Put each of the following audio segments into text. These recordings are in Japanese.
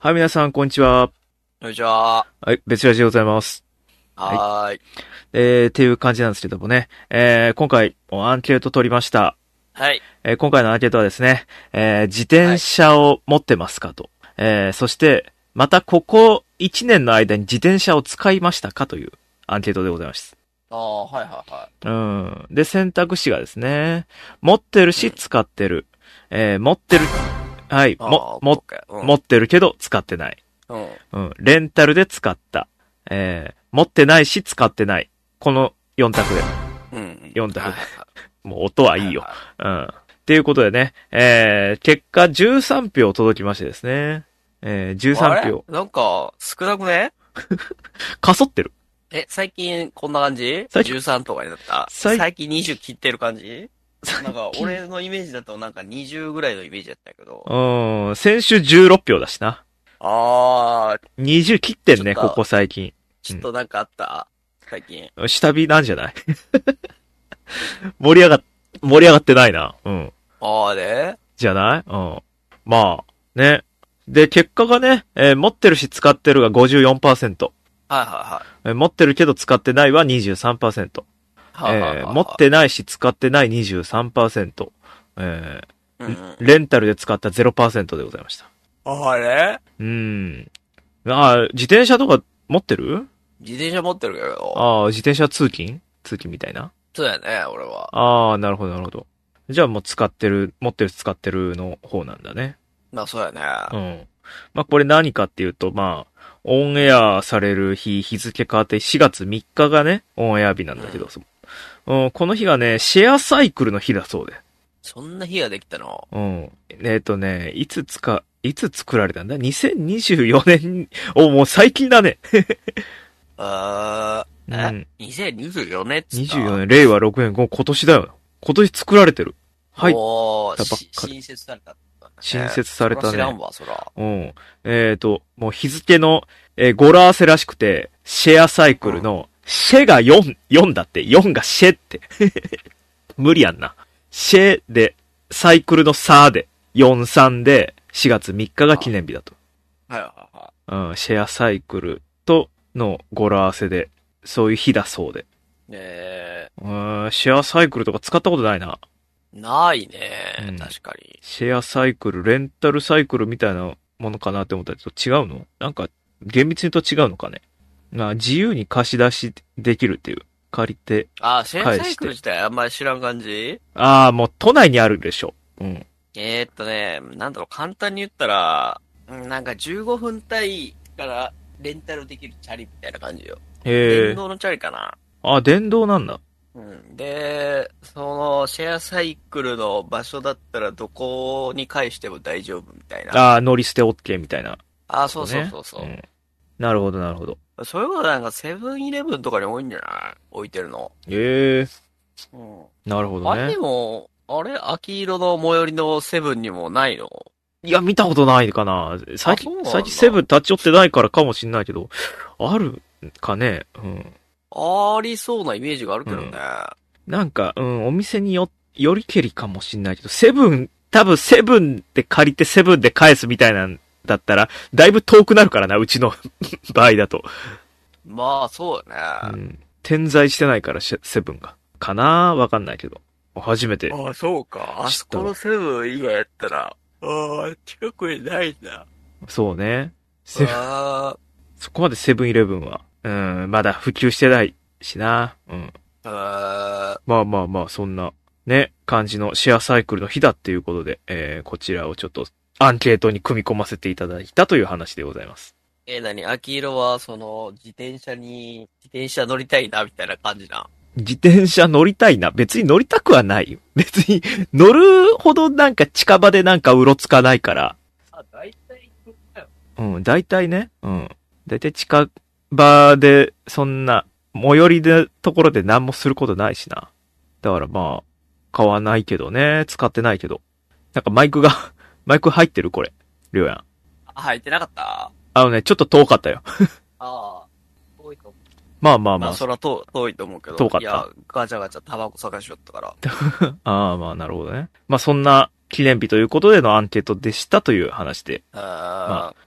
はい、皆さん、こんにちは。 こんにちは。 はい、別ラジでございます。はい。 はーい。 っていう感じなんですけどもね。今回、アンケート取りました。 はい。 今回のアンケートはですね、自はい。 転車を持ってますかと。そして、またここ1年の間に自転車を使いましたかというアンケートでございます。 はいはいはうん。で、選択肢がですね、持ってるい。うし、 ん。 使ってる。持ってる、はい、 オッケーオッケー。 持ってるけど使ってない。 うん。うん。 うん。レンタルで使った。持ってないし使ってない。この4択で。 うん。 4択で。 はいはいはい。 もう音はいいよ。 はいはうん。っていうことでね、結果13票届きましてですね。13 あれ票。 なんか、少なくね？ かそってる。 最近こんな感じ？ 最近、 13 とかになった？ 最最近20切ってる感じ？なんか、 近、 俺のイメージだとなんか20ぐらいのイメージだったけど。 先週16票だしな。 あー、 20切ってんね、こちょっと、 こ最近。 ちょっとなんかあった最近。 うん。下火なんじゃない？盛り上が、盛り上がってないな。うん。 あーでじゃない？うん。まあ、ね。で、結果がね、持ってるし使ってるが54%。 はいはい持ってるけど使ってないは23%。 はい。はいはいはい持っはてないし使ってない23%。 い。うんうん。 レンタルで使った0%でございました。 あれ自転車とか持ってる？ 自転車持ってるけど。 自転車通勤みたいな。 そうやね、俺は。 なるほど、なるほど。じゃあもう持ってる使ってるの方なんだね。 まあそうやね。 うん。まあこれ何かっていうと、まあ、オンエアされる日付変わって4月3日がね、オンエア日なんだけど、 うん。 この日がね、シェアサイクルの日だそうで。 そんな日ができたの？ うん。いつ作られたんだ？ 2024 年、もう最近だね。うえん。 ?2024 年っつっ 24 た？ 年、令和6年、もう今年だよ。今年作られてる。入っおー、 たばっかり。 新設されたんだね。 新設さそれたね。 ら知らんわ、そら。 うん。もう日付の、語呂合わせらしくて、シェアサイクうん。 ルの、シェが4だって、4がシェって。無理やんな。シェで、サイクルのサーで、43で、4月3日が記あ、 念日だと。 はいはいはうん、シェアサイクルとの語呂合わせで、そういう日だそうで。 い。ねシェアサイクルとか使ったことないな。 ないうね。 ん。 確かに。 シェアサイクル、レンタルサイクルみたいなものかなって思ったけど、違うの？なんか、厳密に言うと違うのかね。自由に貸し出しできるっていう。借りて、 シェアサイクル返して。 自体あんまり知らん感じ？ もう都内にあるでしょ。うん。 なんだろう、簡単に言ったら、なんか15分単位からレンタルできるチャリみたいな感じよ。 へえ。 電動のチャリかな。 電動なんだ。 うん。で、その、シェアサイクルの場所だったらどこに返しても大丈夫みたいな。 乗り捨て OK みたいなそうそうことね。 そうそうん。なるほど、なるほど。 う。そういうことなんかセブンイレブンとかに多いんじゃない置いてるの？ ええ、 うん。 なるほどあれね。 にも、あれ秋色の最寄りのセブンにもないの？ いや、見たことないかな。 そうなんだ。 最近セブン立ち寄ってないからかもしんないけど、あるかね。うん。 ありそうなイメージがあるけどね。 うん。なんか、うん、お店によりけりかもしんないけど、多分セブンで借りてセブンで返すみたいなんだったら、だいぶ遠くなるからな、うちの場合だと。 まあ、そうだね。 うん。点在してないから、セブンが。かな？わかんないけど。初めてそうか。あそこの知ったわ。 セブン以外やったら、近くにないんだ。 そうね。 あそこまでセブンイレブンは、うん、まだ普及してないしな。うん。 あ、 まあまあまあ、そんな、ね、感じのシェアサイクルの日だっていうことで、こちらをちょっとアンケートに組み込ませていただいたという話でございます。 秋色は、自転車乗りたいな、みたいな感じな？ 自転車乗りたいな。別に乗りたくはないよ。別に乗るほどなんか近場でなんかうろつかないから。 大体行くかよ。 うん、大体ね。うん。大体近場で、そんな、最寄りでところで何もすることないしな。だからまあ、買わないけどね。使ってないけど。なんかマイク入ってるこれ。りょうやん。 入ってなかった？ ちょっと遠かったよ。 ああ、遠いと思う。まあ、 まあまあまあ、 そら遠いと思うけど。いや、 遠かった。 ガチャガチャタバコ探しよったから。 まあなるほどね。まあそんな記念日ということでのアンケートでしたという話で。まあ、 あ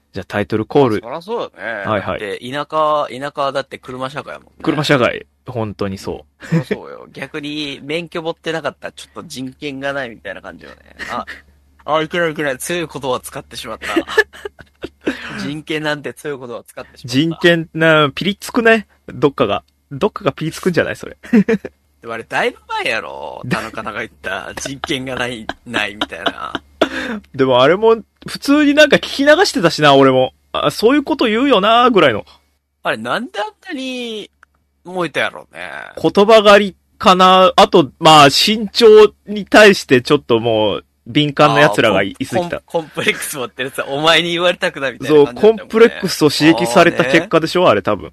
じゃあタイトルコール。 そりゃそうだね。 はいはい。 で、田舎はだって車社会やもんね。 車社会。本当にそう。 そうよ。逆に、免許持ってなかったらちょっと人権がないみたいな感じよね。いけないいけない。強い言葉を使ってしまった。人権なんて強い言葉を使ってしまった。 人権ピリつくね。どっかがピリつくんじゃないそれ。 でもあれ、だいぶ前やろ。田中が言った、人権がないみたいな。 でもあれも、普通になんか聞き流してたしな、俺も。そういうこと言うよな、ぐらいの。 あれ、なんであんなに、燃えたやろうね。 言葉狩りかな。あと、まあ、身長に対してちょっともう、敏感な奴らがいすぎた。 コンプレックス持ってるやつはお前に言われたくないみたいな感じだったもんね。 そう、コンプレックスを刺激された結果でしょ、あれ多分。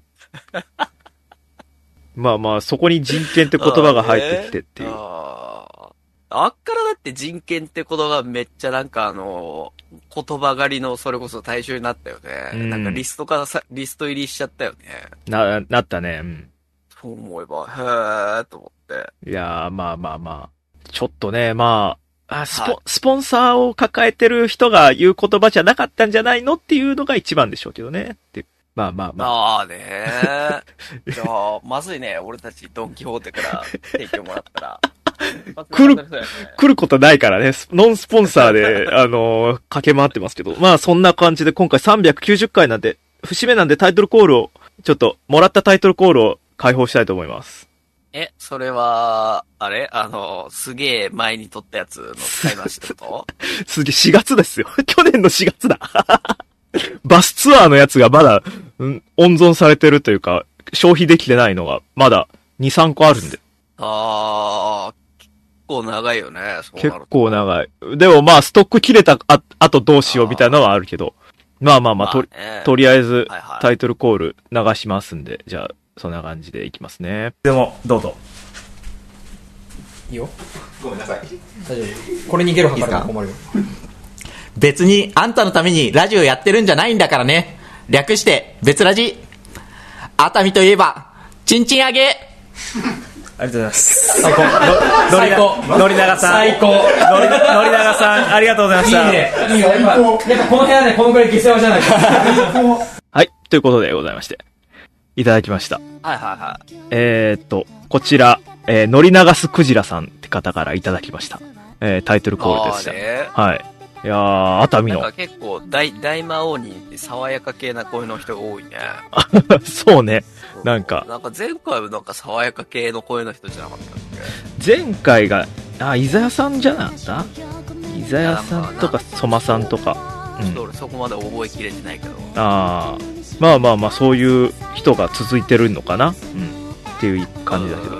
まあまあ、そこに人権って言葉が入ってきてっていう。 あっからだって人権って言葉がめっちゃなんか言葉狩りのそれこそ対象になったよね。なんかリスト入りしちゃったよね。 なったね。うん。 そう思えば、へーと思って。 いやー、まあまあまあ。ちょっとね、まあ、スポンサーを抱えてる人が言う言葉じゃなかったんじゃないのっていうのが一番でしょうけどね。ってまあまあまあ。 ああねー。じゃあ、まずいね。俺たちドンキホーテから提供もらったら。 来ることないからね。ノンスポンサーで、駆け回ってますけど。まあそんな感じで今回390回なんで、節目なんでタイトルコールを、ちょっと、もらったタイトルコールを開放したいと思います。 それは、あれすげえ前に撮ったやつの使い回しってことすげえ4月ですよ。去年の4月だ。バスツアーのやつがまだ、温存されてるというか、消費できてないのが、まだ2、3個あるんで。 結構長いよね、そうなると。 結構長い。でもまあ、ストック切れたあとどうしようみたいなのはあるけど。まあ、とりあえず、タイトルコール流しますんで、じゃあ、そんな感じでいきますね。でも、どうぞ。 いいよ。ごめんなさい。大丈夫。これにゲロ吐かれたら困るよ。 別にあんたのためにラジオやってるんじゃないんだからね。略して別ラジ。熱海といえばチンチンあげ。 ありがとうございます。最高。のりながさん。最高。のりながさん、ありがとうございました。 いいね。いいよ。やっぱこの部屋でこのくらい下世話じゃないか。 はい。ということでございまして。いただきました。 はいはいはい。 こちら、のりながすクジラさんって方からいただきました。タイトルコールでした。はい。いやー、熱海の。 なんか結構、大魔王にって爽やか系な声の人が多いね。 そうね。なんか前回はなんか爽やか系の声の人じゃなかったっけ？ 前回が、伊沢さんじゃなかった伊沢さんとか、ソマさんとか。 ちょっと俺そこまで覚えきれてないけど。 まあ、そういう人が続いてるのかなっていう感じだけど。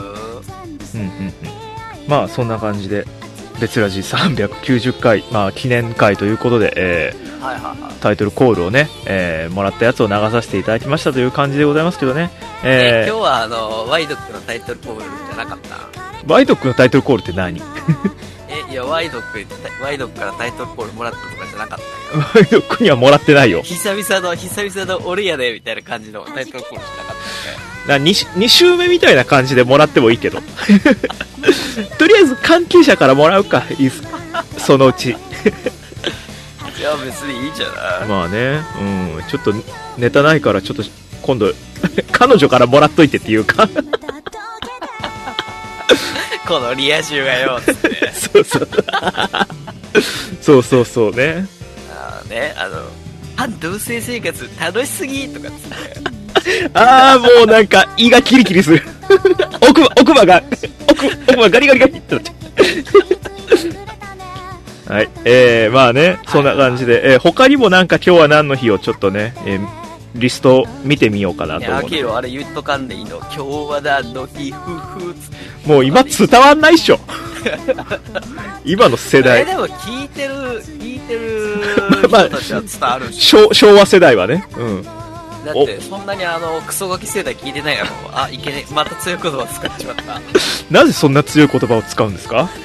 まあ、そんな感じで。別ラジ390回、まあ、記念回ということで、タイトルコールをね、もらったやつを流させていただきましたという感じでございますけどね。 今日はワイドックのタイトルコールじゃなかった？ ワイドックのタイトルコールって何？ いや、ワイドックからタイトルコールもらったとかじゃなかったよ。ワイドックにはもらってないよ。 久々の俺やで、みたいな感じのタイトルコールじゃなかったっけ ？2週目みたいな感じでもらってもいいけど。とりあえず関係者からもらうか、いいっすか？そのうち。 いや、別にいいじゃない。 まあね、ちょっとネタないからちょっと今度、彼女からもらっといてっていうか。 このリア充がよ、つって。 そうね。 同棲生活楽しすぎとかつって。 もうなんか胃がキリキリする。奥歯がガリガリってなっちゃう。はい。まあね、そんな感じで、他にもなんか今日は何の日をちょっとね、リスト見てみようかなと思う。 いや、あれ言っとかんでいいの。今日は何の日、 もう今伝わんないっしょ。今の世代。 でも聞いてる人たちは伝わるし。 昭和世代はね。 だってそんなにクソガキ世代聞いてないやろ。いけねえ、また強い言葉使っちまった。 なぜそんな強い言葉を使うんですか？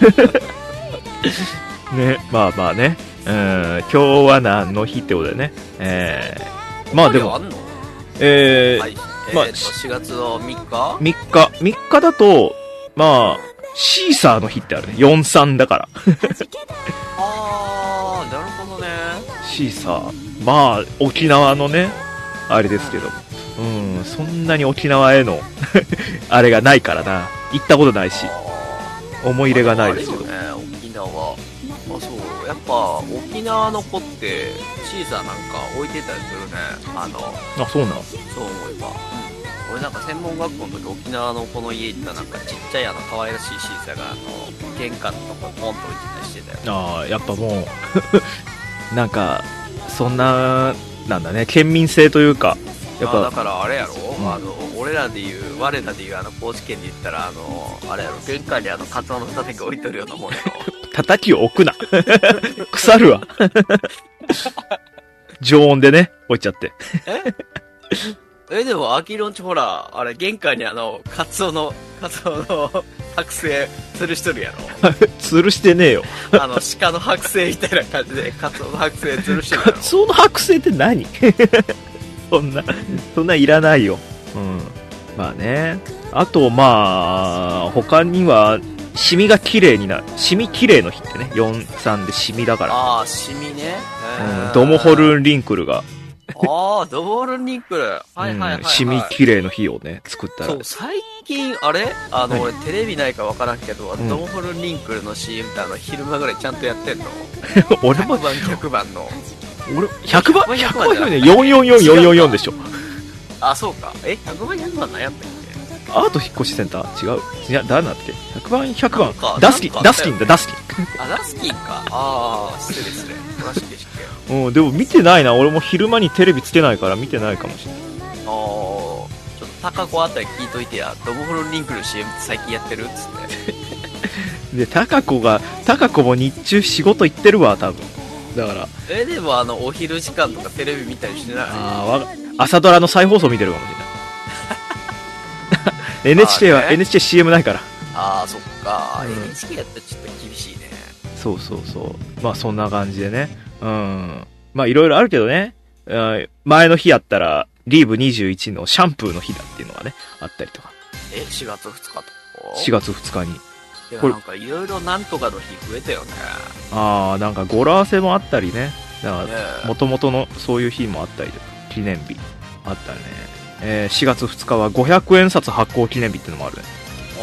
ね、まあね、今日は何の日ってことでね。まあでも、 あんの？ まあ 4月の3日 ？3日だと、まあ、シーサーの日ってあるね。43だから。 なるほどね。 シーサー。 まあ、沖縄のね、あれですけど、そんなに沖縄への、あれがないからな。行ったことないし、思い入れがないですけど。 ね、沖縄。まあそう、やっぱ、沖縄の子って、シーサーなんか置いてたりするね。 あ、そうなの？ そう思えば。俺なんか専門学校の時沖縄の子の家行ったらなんかちっちゃい可愛らしいシーサーが玄関のとこポンと置いてたりしてたよ。 ああ、やっぱもう、なんか、そんな、なんだね、県民性というか、やっぱ。 だからあれやろ、俺らで言う、我らで言う高知県で言ったら、あれやろ、玄関にカツオのたたき置いとるようなもんやろ。 叩きを置くな。腐るわ。常温でね、置いちゃって。 でも、アキロンチほら、あれ、玄関にカツオの剥製、吊るしとるやろ。 吊るしてねえよ。 鹿の剥製みたいな感じで、カツオの剥製吊るしてるやろ。 カツオの剥製って何？そんないらないよ。まあね。あと、まあ、他には、シミが綺麗になる。シミ綺麗の日ってね、4-3でシミだから。 ああ、シミね。 ドモホルンリンクルが。 ああ、ドモホルンリンクル。はいはいはい。 シミ綺麗の日をね、作ったら。 そう、最近、あれ俺テレビないかわからんけど、ドモホルンリンクルの CM って昼間ぐらいちゃんとやってんの？ 俺も。 100番の。 俺、100番じゃないね。444444でしょ。 あ、そうか。100番100番悩んだっけ？ アート引っ越しセンター？違う。いや、誰なんだっけ？ 100番100番。ダスキンだ、ダスキン。 あ、ダスキンか。ああ、失礼失礼。詳しく知って。 でも見てないな。俺も昼間にテレビつけないから見てないかもしれない。 ちょっと高子あたり聞いといてや。ドモホルンリンクル CM って最近やってるっつって。 で、高子も日中仕事行ってるわ、多分。だから。 でもお昼時間とかテレビ見たりしてない？ 朝ドラの再放送見てるかもしれない。NHK は、NHK CM ないから。 ああ、そっか。NHK やったらちょっと厳しいね。 そう。まあそんな感じでね。まあいろいろあるけどね。前の日やったら、リーブ21のシャンプーの日だっていうのがね、あったりとか。 4月2日とか ?4 月2日に。 なんかいろいろなんとかの日増えたよね。 なんか語呂合わせもあったりね。だから、元々のそういう日もあったりとか、記念日。あったね。4月2日は500円札発行記念日ってのもあるね。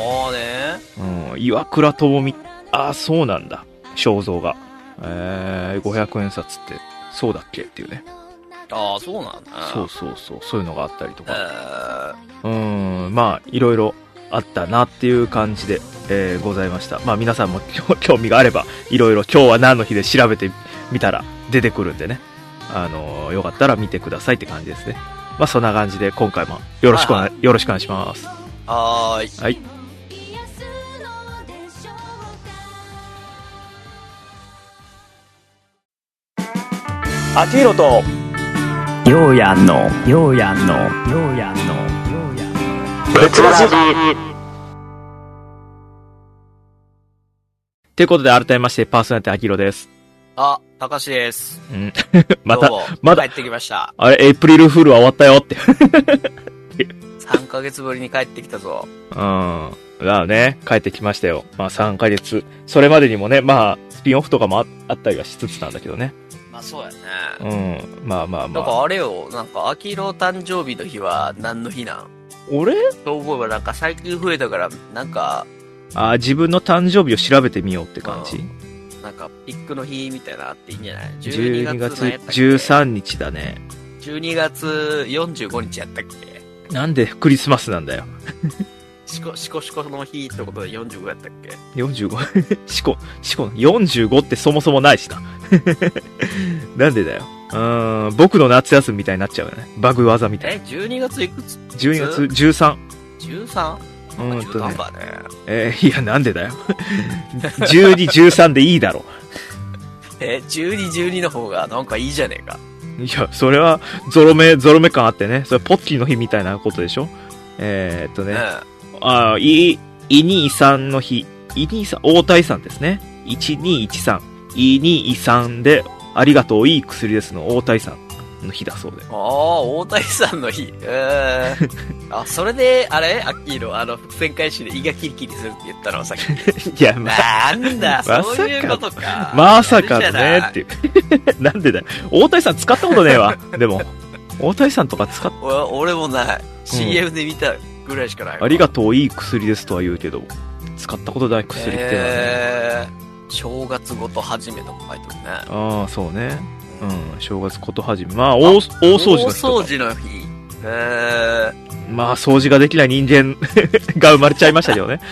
岩倉智美。そうなんだ。肖像が。500円札って、そうだっけっていうね。 そうなんだ。 そういうのがあったりとか。まあ、いろいろあったなっていう感じで、ございました。まあ皆さんも興味があれば、いろいろ今日は何の日で調べてみたら出てくるんでね。よかったら見てくださいって感じですね。まあそんな感じで今回もよろしくお願いします。 はい。 アキヒロとようやんの別ラジ。ということで改めましてパーソナリティアキヒロです。 たかしです。 まだ帰ってきました。 あれ、エイプリルフールは終わったよって。 3ヶ月ぶりに帰ってきたぞ。 だね、帰ってきましたよ。まあ3ヶ月。それまでにもね、まあ、スピンオフとかもあったりはしつつなんだけどね。 まあそうやね。 まあ。 なんかあれよ、なんか、アキヒロ誕生日の日は何の日なん？ 俺？ そう思えばなんか最近増えたから、なんか。 自分の誕生日を調べてみようって感じ。 なんか、ピックの日みたいなのあっていいんじゃない？ 12月13日だね。 12月45日やったっけ？ なんでクリスマスなんだよ。 シコの日ってことで45やったっけ？ 45? シコの45ってそもそもないしな。なんでだよ。僕の夏休みみたいになっちゃうよね。バグ技みたいな。 12月いくつ？ 12月13。 13？ いや、なんでだよ。12、13でいいだろ。 12、12の方がなんかいいじゃねえか。 いや、それは、ゾロ目感あってね。それポッキーの日みたいなことでしょ。イニーさんの日。イニーさん、大谷さんですね。1213。イニーさんで、ありがとう、いい薬ですの、大谷さん。 の日だそうで。 ああ、大谷さんの日。あ、それで、あれアッキーの伏線回収で胃がキリキリするって言ったのさっき。 いや、 なんだ、 まさかそういうことか。 まさかのねっていう。なんでだよ。大谷さん使ったことねえわ。でも、大谷さんとか使っ俺もない。CM で見たぐらいしかないわ。 ありがとう、いい薬ですとは言うけど、使ったことない薬っていうのはね。 正月ごと始めとか書いてるね。 ああ、そうね。うん、正月こと始め。まあ、大掃除の日とか。 大掃除の日。 まあ、掃除ができない人間が生まれちゃいましたけどね。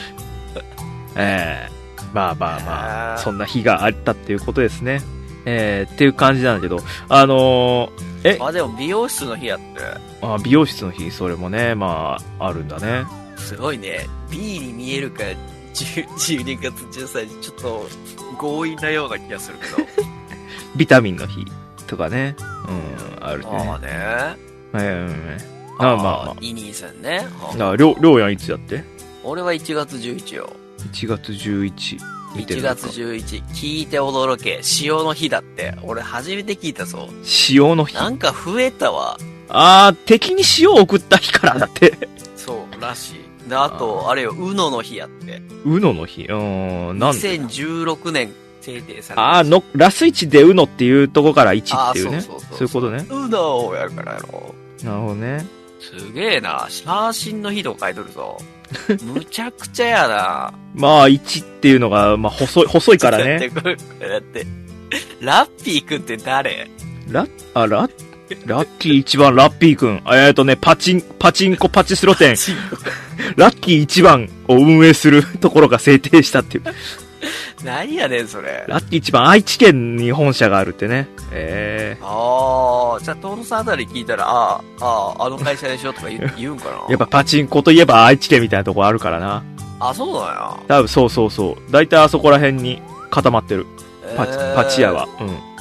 まあまあまあ、そんな日があったっていうことですね。っていう感じなんだけど、 あ、でも美容室の日やって。 美容室の日、それもね、まあ、あるんだね。 すごいね。B に見えるか、12月13日、ちょっと強引なような気がするけど。 ビタミンの日とかね。あるね。 ああね。 まあまあ。 いい兄さんね。 りょうやんいつやって？ 俺は1月11よ。 1月11。 1月11。聞いて驚け。塩の日だって。俺初めて聞いたぞ。 塩の日？ なんか増えたわ。 敵に塩を送った日からだって。 そう、らしい。で、あと、あれよ、うのの日やって。 うのの日なんで 2016年制定された。 ラス1でうのっていうとこから1っていうね。そういうことね。 うのやからやろ。 なるほどね。 すげえな。写真の日とか書いとるぞ。むちゃくちゃやな。 まあ、1っていうのが、まあ、細いからね。 だって、ラッピーくんって誰？ ラッキー1番ラッピーくん。パチンコパチスロ店。ラッキー1番を運営するところが制定したっていう。 何やねん、それ。 ラッキー1番、愛知県に本社があるってね。 じゃあ、トーノさんあたり聞いたら、あの会社でしょとか言うんかな。 やっぱパチンコといえば愛知県みたいなとこあるからな。 あ、そうだよ。 多分そう。だいたいあそこら辺に固まってる。パチ屋は。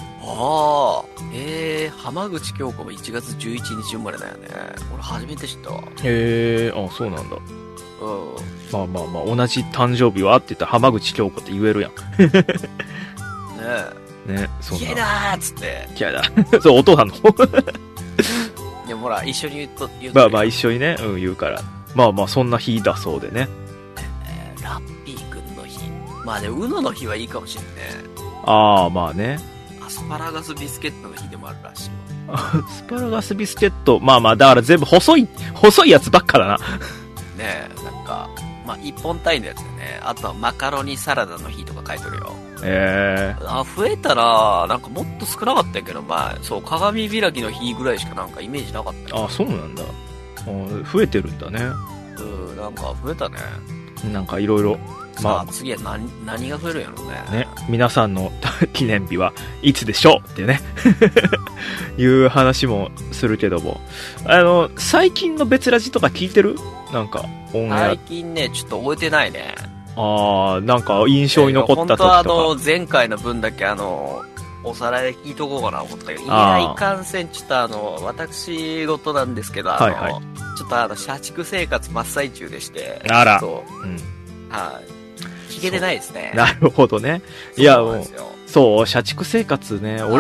浜口京子も1月11日生まれだよね。俺初めて知ったわ。 そうなんだ。まあ、同じ誕生日はって言ったら浜口京子って言えるやん。ねそんな。 嫌いだーっつって。 嫌いだ。そう、お父さんの方。 いや、ほら、一緒に言うまあ、一緒にね、言うから。まあ、そんな日だそうでね。 ラッピーくんの日。まあね、うのの日はいいかもしれんね。 まあね。 アスパラガスビスケットの日でもあるらしいわ。アスパラガスビスケット。まあ、だから全部細いやつばっかだな。 ねえ、なんか、まあ、1本単位のやつでね。あとはマカロニサラダの日とか書いてるよ。増えたら、なんかもっと少なかったけど、まあ、そう、鏡開きの日ぐらいしかなんかイメージなかったよ。 そうなんだ。増えてるんだね。 なんか増えたね。 なんかいろいろ。 まあ、次は何が増えるんやろうね。 ね、皆さんの記念日はいつでしょうってね。いう話もするけども。最近の別ラジとか聞いてる？なんか、オンエア。 最近ね、ちょっと覚えてないね。 なんか印象に残った時とか。 本当は前回の分だけおさらいで聞いとこうかな思ったけど、いかんせん、ちょっと私事なんですけど、ちょっと社畜生活真っ最中でして。 あら。 そう。聞けてないですね。 なるほどね。いや、そう、社畜生活ね、 祝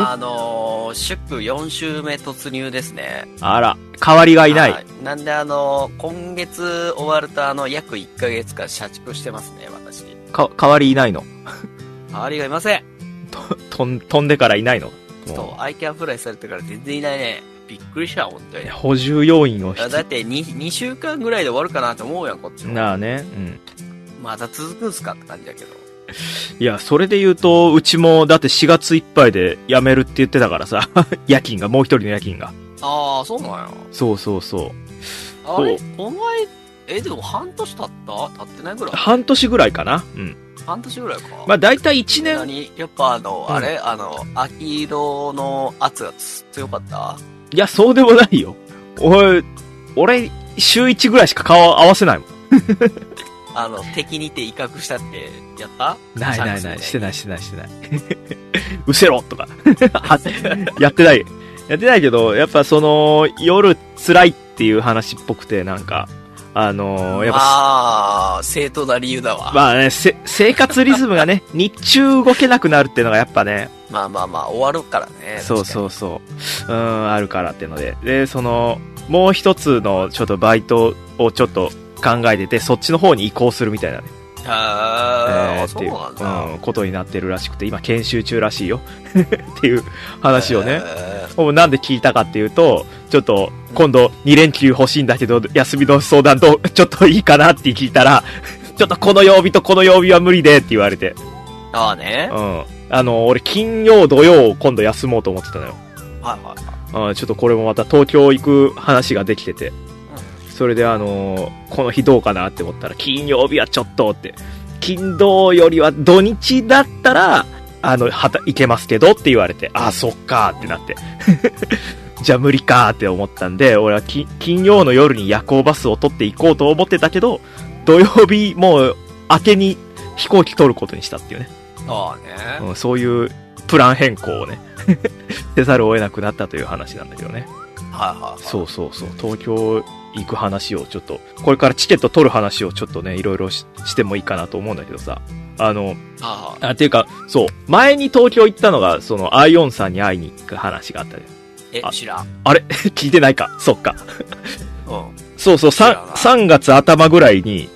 4週目突入ですね。 あら、代わりがいない。 なんで今月終わると約1ヶ月間社畜してますね、私。 代わりいないの？ 代わりがいません。 飛んでからいないの？ そう、アイキャンフライされてから全然いないね。びっくりした、本当に。 補充要員をだって2週間ぐらいで終わるかなと思うやん、こっちも。 なあね。 また続くんすかって感じだけど。 いや、それで言うと、うちも、だって4月いっぱいで辞めるって言ってたからさ、夜勤が、もう一人の夜勤が。 そうなんや。 そう。 あれこの前、でも半年経ってないぐらい？ 半年ぐらいかな。 半年ぐらいか。 まあ、だいたい1年。 やっぱ秋色の圧が強かった？ いや、そうでもないよ。俺、週1ぐらいしか顔合わせないもん。 敵にて威嚇したってやった？ ない。してない。うせろとか。やってないけど、やっぱ夜辛いっていう話っぽくて、なんか、 やっぱ正当な理由だわ。 まあね、生活リズムがね、日中動けなくなるっていうのがやっぱね。 まあ、終わるからね。 そう。あるからっていうので。で、もう一つのちょっとバイトをちょっと考えてて、そっちの方に移行するみたいなね。 そうなんだ。 ことになってるらしくて、今研修中らしいよ。っていう話をね。なんで聞いたかっていうと、ちょっと今度2連休欲しいんだけど、休みの相談ちょっといいかなって聞いたら、ちょっとこの曜日とこの曜日は無理でって言われて。 ああね。 俺金曜土曜今度休もうと思ってたのよ。ちょっとこれもまた東京行く話ができてて。それでこの日どうかなって思ったら、金曜日はちょっとって。金土よりは土日だったら、行けますけどって言われて、そっかーってなって。じゃあ無理かーって思ったんで、俺は金曜の夜に夜行バスを取って行こうと思ってたけど、土曜日もう明けに飛行機取ることにしたっていうね。そういうプラン変更をね、せざるを得なくなったという話なんだけどね。そう。東京行く話をちょっと、これからチケット取る話をちょっとね、いろいろしてもいいかなと思うんだけどさ。っていうか、そう、前に東京行ったのが、アイオンさんに会いに行く話があったで。 知らん。 あれ聞いてないか。そっか。そう、3月頭ぐらいに、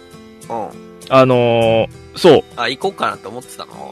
そう。 行こうかなって思ってたの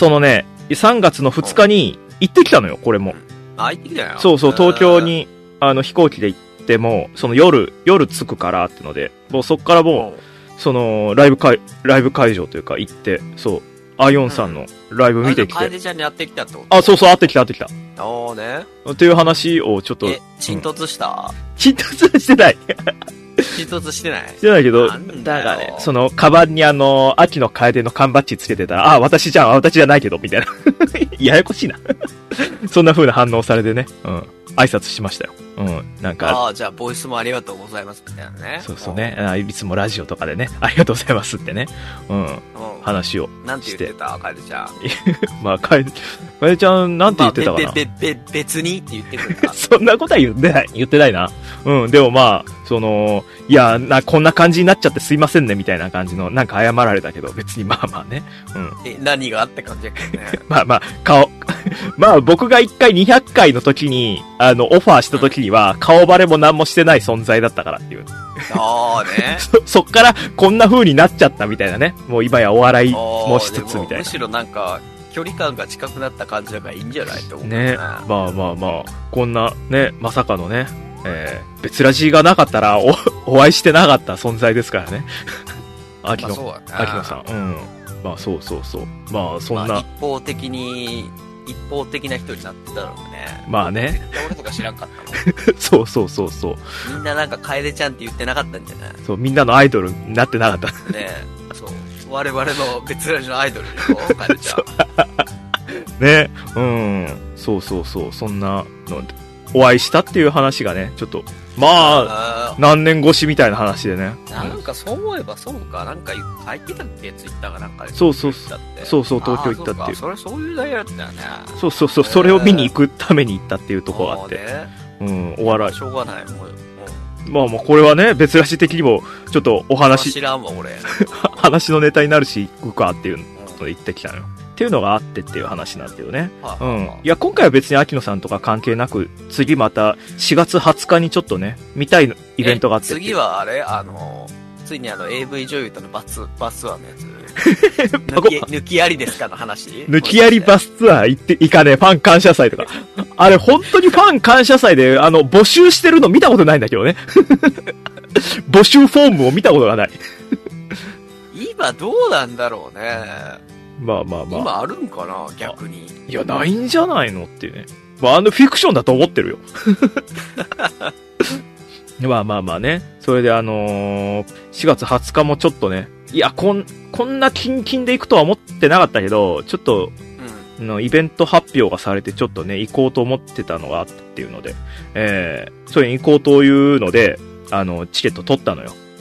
3月の2日に行ってきたのよ、これも。 行ってきたよ。 そう、東京に、飛行機で行っても、夜着くからってので、もうそっからもう、ライブ会場というか行って、そう、アイオンさんのライブ見てきて。 楓ちゃんに会ってきたってこと？ そう、会ってきた。 ね。 っていう話をちょっと。 沈突した？ 沈突はしてない。 沈突してない？ してないけど、だからね、カバンに秋の楓の缶バッジつけてたら、私じゃないけど、みたいな。ややこしいな。そんな風な反応されてね、挨拶しましたよ。なんか。 じゃあ、ボイスもありがとうございます、みたいなね。 そうね。いつもラジオとかでね、ありがとうございますってね。話を。 なんて言ってた楓ちゃん。 まあ、楓ちゃん、なんて言ってたかな。 別にって言ってくるか。 そんなことは言ってないな。でもまあ、いや、こんな感じになっちゃってすいませんね、みたいな感じの、なんか謝られたけど、別にまあね。 何があって感じだけどね。 まあ僕が1回200回の時に、オファーした時には、顔バレも何もしてない存在だったからっていう。 ね。 そっからこんな風になっちゃったみたいなね。もう今やお笑いもしつつみたいな。 むしろなんか、距離感が近くなった感じだからいいんじゃないと思うね。まあ、こんなね、まさかのね、別ラジがなかったらお会いしてなかった存在ですからね。秋野さん。まあそう。まあそんな。 一方的な人になってたのね。 まあね。 絶対俺とか知らんかったもん。 そう。 みんななんか楓ちゃんって言ってなかったんじゃない？ そう、みんなのアイドルになってなかった。 ねそう。我々の別ラジのアイドルでしょ、楓ちゃん。 ね、そう。そんなの、お会いしたっていう話がね、ちょっと、まあ、何年越しみたいな話でね。 なんかそう思えばそうか、なんか入ってたっけ、ツイッターがなんかで。 そう、東京行ったっていう。 そういう題だったよね。 そう、それを見に行くために行ったっていうところがあって。お笑い。 しょうがない。 まあこれはね、別らし的にも、ちょっとお話。 知らんわ、俺。 話のネタになるし、行くかっていうのを言ってきたのよ。っていうのがあってっていう話なんだけどね。いや、今回は別に秋野さんとか関係なく、次また4月20日にちょっとね、見たいイベントがあって。 次はあれついにAV 女優とのバスツアーのやつ。抜きありですかの話？ 抜きありバスツアー行かねえ、ファン感謝祭とか。あれ、本当にファン感謝祭で、募集してるの見たことないんだけどね。募集フォームを見たことがない。 今どうなんだろうね。 まあ。 今あるんかな、逆に。 いや、ないんじゃないのっていうね。フィクションだと思ってるよ。まあね。それで4月20日もちょっとね、いや、こんなキンキンで行くとは思ってなかったけど、ちょっと、イベント発表がされてちょっとね、行こうと思ってたのがあったっていうので、それに行こうというので、チケット取ったのよ。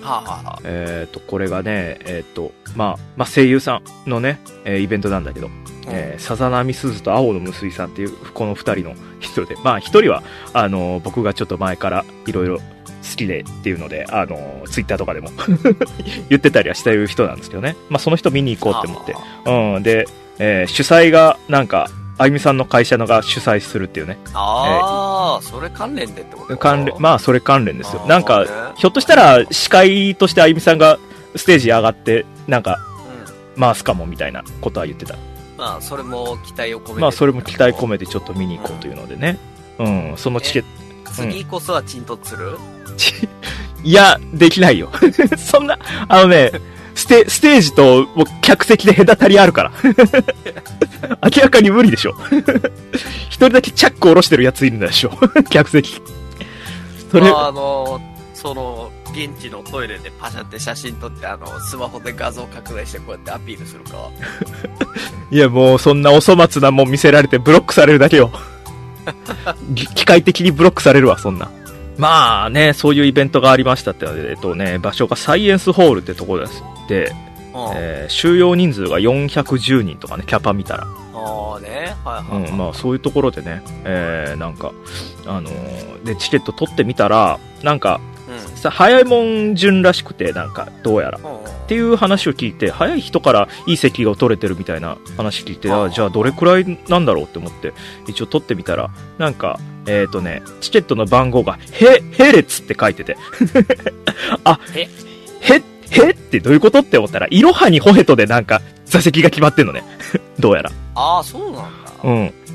はあはあ、 これがね、まあ、声優さんのね、イベントなんだけど、さざ波鈴と青の無水さんっていう、この二人の人で、まあ、一人は、僕がちょっと前からいろいろ好きでっていうので、ツイッターとかでも言ってたりはしてる人なんですけどね。まあ、その人見に行こうって思って。うん。で、主催が、なんか、あゆみさんの会社のが主催するっていうね。 ああ、それ関連でってことまあ、それ関連ですよ。なんか、ひょっとしたら、司会としてあゆみさんがステージ上がって、なんか、回すかもみたいなことは言ってた。 まあ、それも期待を込めて。 まあ、それも期待込めてちょっと見に行こうというのでね。うん、そのチケット。 次こそはチンとする？ いや、できないよ。そんな、ステージともう客席で隔たりあるから。明らかに無理でしょ。一人だけチャック下ろしてるやついるんでしょ。客席。 それ、現地のトイレでパシャって写真撮って、スマホで画像拡大してこうやってアピールするか。 いや、もうそんなお粗末なもん見せられてブロックされるだけよ。機械的にブロックされるわ、そんな。まあね、そういうイベントがありましたって、場所がサイエンスホールってところです。で、収容人数が410人とかね、キャパ見たら。 ああね、はいはい。 まあそういうところでね、なんか、で、チケット取ってみたら、なんか、早いもん順らしくて、なんか、どうやら。っていう話を聞いて、早い人からいい席が取れてるみたいな話聞いて、じゃあどれくらいなんだろうって思って、一応取ってみたら、なんか、チケットの番号が、へれつって書いてて。あ、へってどういうことって思ったら、いろはにほへとでなんか、座席が決まってんのね。どうやら。 ああ、そうなんだ。 うん。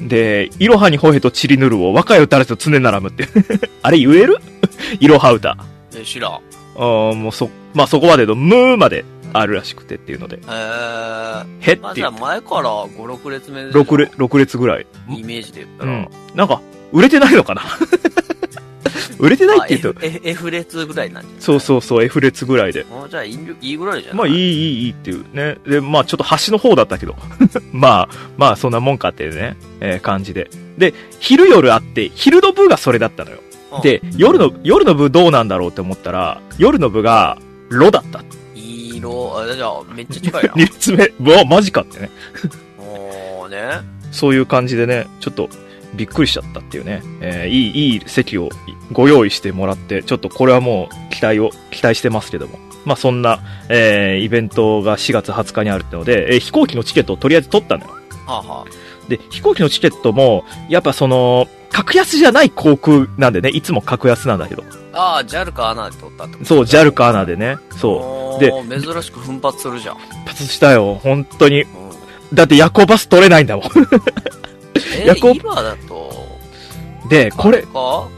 で、いろはにほへとちりぬるを若い歌らせと常ならむって。あれ言える？いろは歌。 知らん。 もうまあそこまでのムーまであるらしくてっていうので。へって。 じゃあ前から5、6列目で。 6列ぐらい。 イメージで言ったら。 なんか、売れてないのかな売れてないって言うと。 F 列ぐらいなんじゃない？ そう、F 列ぐらいで。 じゃあいいぐらいじゃない？ まあいいっていうね。で、まあちょっと端の方だったけど。まあそんなもんかっていうね、感じで。で、昼夜あって、昼の部がそれだったのよ。で、夜の部どうなんだろうって思ったら、夜の部が、ロだった。 じゃあ、めっちゃ近いな。 2列目、うわ、マジかってね。 ね。 そういう感じでね、ちょっと、びっくりしちゃったっていうね。いい席をご用意してもらって、ちょっとこれはもう、期待してますけども。まあ、そんな、イベントが4月20日にあるってので、飛行機のチケットをとりあえず取ったのよ。で、飛行機のチケットも、やっぱ格安じゃない航空なんでね、いつも格安なんだけど。 ああ、JAL かANAで取ったってこと？ そう、JAL かANAでね。そう。で、 珍しく奮発するじゃん。 奮発したよ、本当に。だって夜行バス取れないんだもん。 今だと。 で、これ、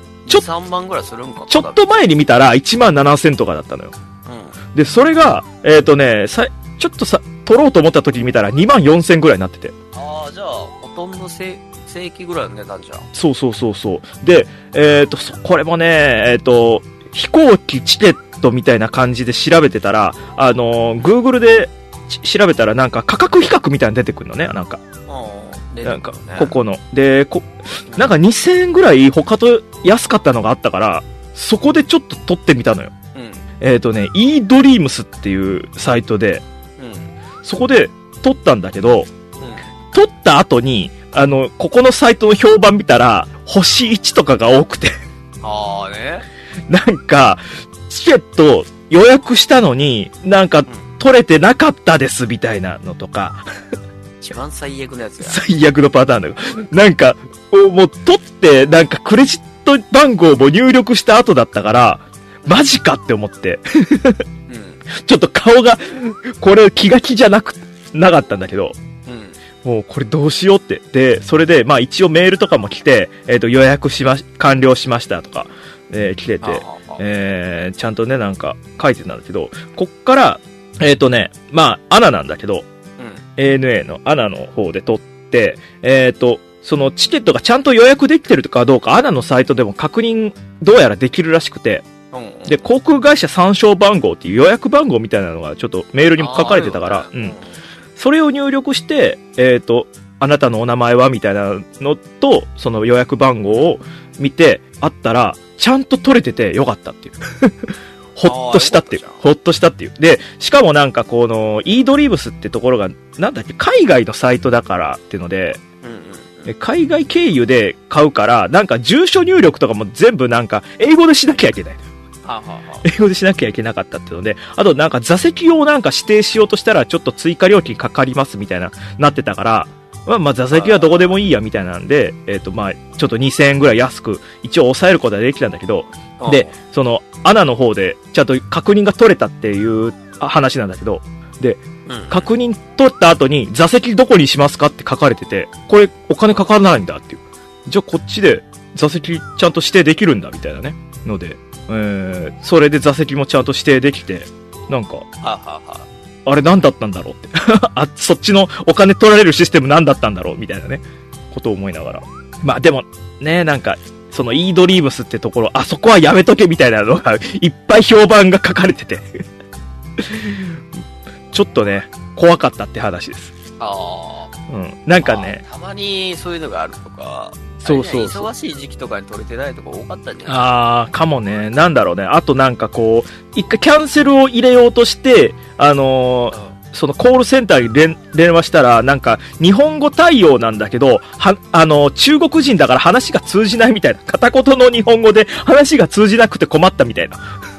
3万ぐらいするんか？ ちょっと前に見たら1万7000とかだったのよ。で、それが、ちょっと取ろうと思った時に見たら2万4000ぐらいになってて。 ああ、じゃあ、ほとんど正規ぐらいの値段じゃん。 そう。で、これもね、飛行機チケットみたいな感じで調べてたら、Google で調べたらなんか価格比較みたいなの出てくるのね、なんか。なんか、ここの。で、なんか2000円ぐらい他と安かったのがあったから、そこでちょっと撮ってみたのよ。eDreams っていうサイトで、そこで撮ったんだけど、撮った後に、ここのサイトの評判見たら、星1とかが多くて。 ああね。 なんか、チケット予約したのに、なんか、取れてなかったですみたいなのとか。 一番最悪のやつや。 最悪のパターンだよ。なんか、もう取って、なんかクレジット番号も入力した後だったから、マジかって思って。ちょっと顔が、これ気が気じゃなかったんだけど、もうこれどうしようって。で、それで、まあ一応メールとかも来て、予約完了しましたとか、来てて、ちゃんとね、なんか書いてたんだけど、こっから、まあ、ANA なんだけど、ANA の ANA の方で取って、そのチケットがちゃんと予約できてるかどうか、ANA のサイトでも確認、どうやらできるらしくて、で、航空会社参照番号っていう予約番号みたいなのがちょっとメールにも書かれてたから、それを入力して、あなたのお名前はみたいなのと、その予約番号を見て、あったら、ちゃんと取れててよかったっていう。 ほっとしたっていう。ほっとしたっていう。で、しかもなんかこの、e ドリームスってところが、なんだっけ、海外のサイトだからっていうので、海外経由で買うから、なんか住所入力とかも全部なんか、英語でしなきゃいけない。英語でしなきゃいけなかったっていうので、あとなんか座席をなんか指定しようとしたら、ちょっと追加料金かかりますみたいな、なってたから、まあ座席はどこでもいいやみたいなんで、まあちょっと2000円ぐらい安く、一応抑えることはできたんだけど、で、その、アナの方で、ちゃんと確認が取れたっていう話なんだけど、で、確認取った後に、座席どこにしますかって書かれてて、これお金かからないんだっていう。じゃあこっちで座席ちゃんと指定できるんだみたいなね。ので、それで座席もちゃんと指定できて、なんか、あれ何だったんだろうってあ、そっちのお金取られるシステム何だったんだろうみたいなね、ことを思いながら。まあでも、ね、なんか、その e ドリームスってところ、あそこはやめとけみたいなのがいっぱい評判が書かれててちょっとね、怖かったって話です。なんかね、 たまにそういうのがあるとか、 そう忙しい時期とかに取れてないとか多かったんじゃないかもね。なんだろうね。あとなんかこう、一回キャンセルを入れようとして、そのコールセンターに電話したら、なんか日本語対応なんだけど、中国人だから話が通じないみたいな。片言の日本語で話が通じなくて困ったみたいな。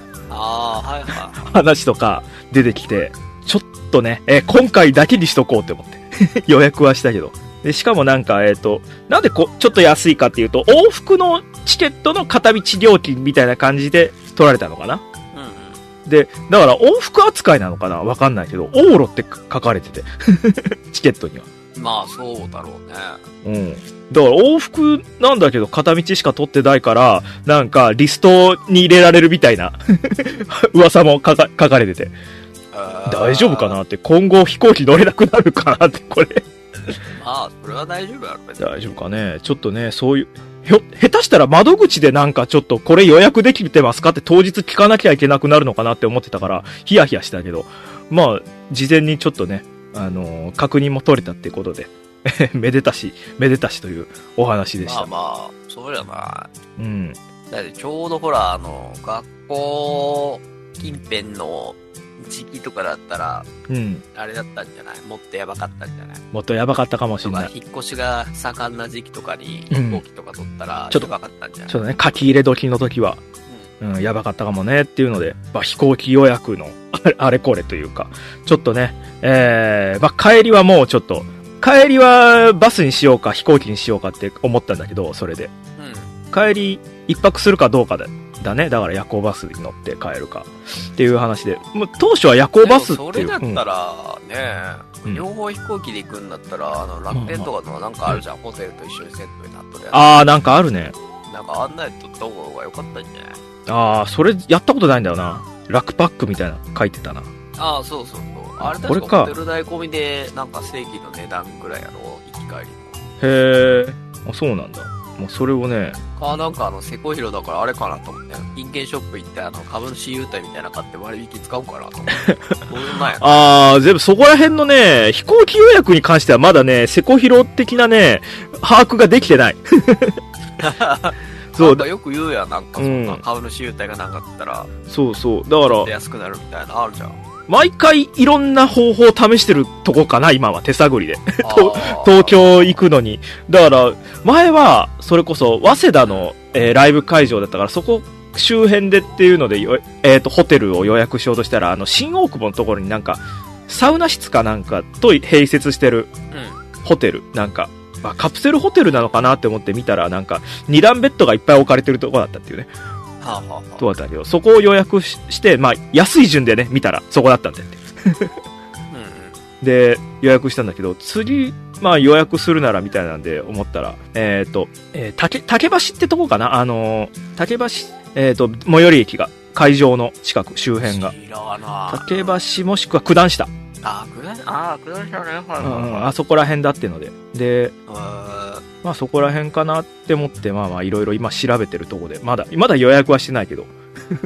話とか出てきて、ちょっとね、今回だけにしとこうって思って予約はしたけど。で、しかもなんか、なんでちょっと安いかっていうと、往復のチケットの片道料金みたいな感じで取られたのかな。で、だから往復扱いなのかなわかんないけど、往路って書かれててチケットには。 まあ、そうだろうね。 だから往復なんだけど、片道しか取ってないから、なんか、リストに入れられるみたいな噂も書かれてて。大丈夫かなって、今後飛行機乗れなくなるかなって、これまあ、それは大丈夫やろ、別に。 大丈夫かね。ちょっとね、そういう、下手したら窓口でなんかちょっとこれ予約できてますかって当日聞かなきゃいけなくなるのかなって思ってたから、ヒヤヒヤしたけど、まあ、事前にちょっとね、確認も取れたってことで、めでたしというお話でした。 まあ、そうやな。だってちょうどほら、学校近辺の時期とかだったら、あれだったんじゃない？もっとやばかったんじゃない？もっとやばかったかもしれない。引っ越しが盛んな時期とかに飛行機とか取ったら、ちょっとやばかったんじゃない？ちょっとね、書き入れ時の時は、やばかったかもねっていうので、飛行機予約のあれこれというか、ちょっとね、帰りはもうちょっと、帰りはバスにしようか飛行機にしようかって思ったんだけど、それで。帰り一泊するかどうかだね。だから夜行バスに乗って帰るかっていう話で、当初は夜行バスっていう。それだったらね、両方飛行機で行くんだったら、楽天とかのなんかあるじゃん、ホテルと一緒にセットになっとるやつ。なんかあるね。なんかあんなやつ取った方が良かったんじゃない？それやったことないんだよな。楽パックみたいな書いてたな。そう。あれ確かホテル代込みで、なんか正規の値段ぐらいやろ、行き帰りの。へー。そうなんだ。もうそれをね。なんかセコヒロだからあれかなと思って、金券ショップ行って株主優待みたいな買って割引使うかなと思って。そういうなんや。全部そこら辺のね、飛行機予約に関してはまだね、セコヒロ的なね、把握ができてない。そう。なんかよく言うやん、なんかそんな株主優待がなかったら。そう。だから。安くなるみたいなのあるじゃん。毎回いろんな方法を試してるとこかな、今は手探りで。東京行くのに。だから、前は、それこそ、早稲田の、ライブ会場だったから、そこ周辺でっていうので、ホテルを予約しようとしたら、新大久保のところになんか、サウナ室かなんかと併設してる、ホテル、なんか、カプセルホテルなのかなって思って見たら、なんか、2段ベッドがいっぱい置かれてるとこだったっていうね。どうだったけど、そこを予約して、安い順でね、見たら、そこだったんだよね。で、予約したんだけど、次、予約するならみたいなんで思ったら、竹橋ってとこかな？竹橋、最寄り駅が、会場の近く、周辺が。竹橋もしくは九段下。九段下ね。あそこら辺だってので。で、そこら辺かなって思って、いろいろ今調べてるとこで、まだ予約はしてないけど。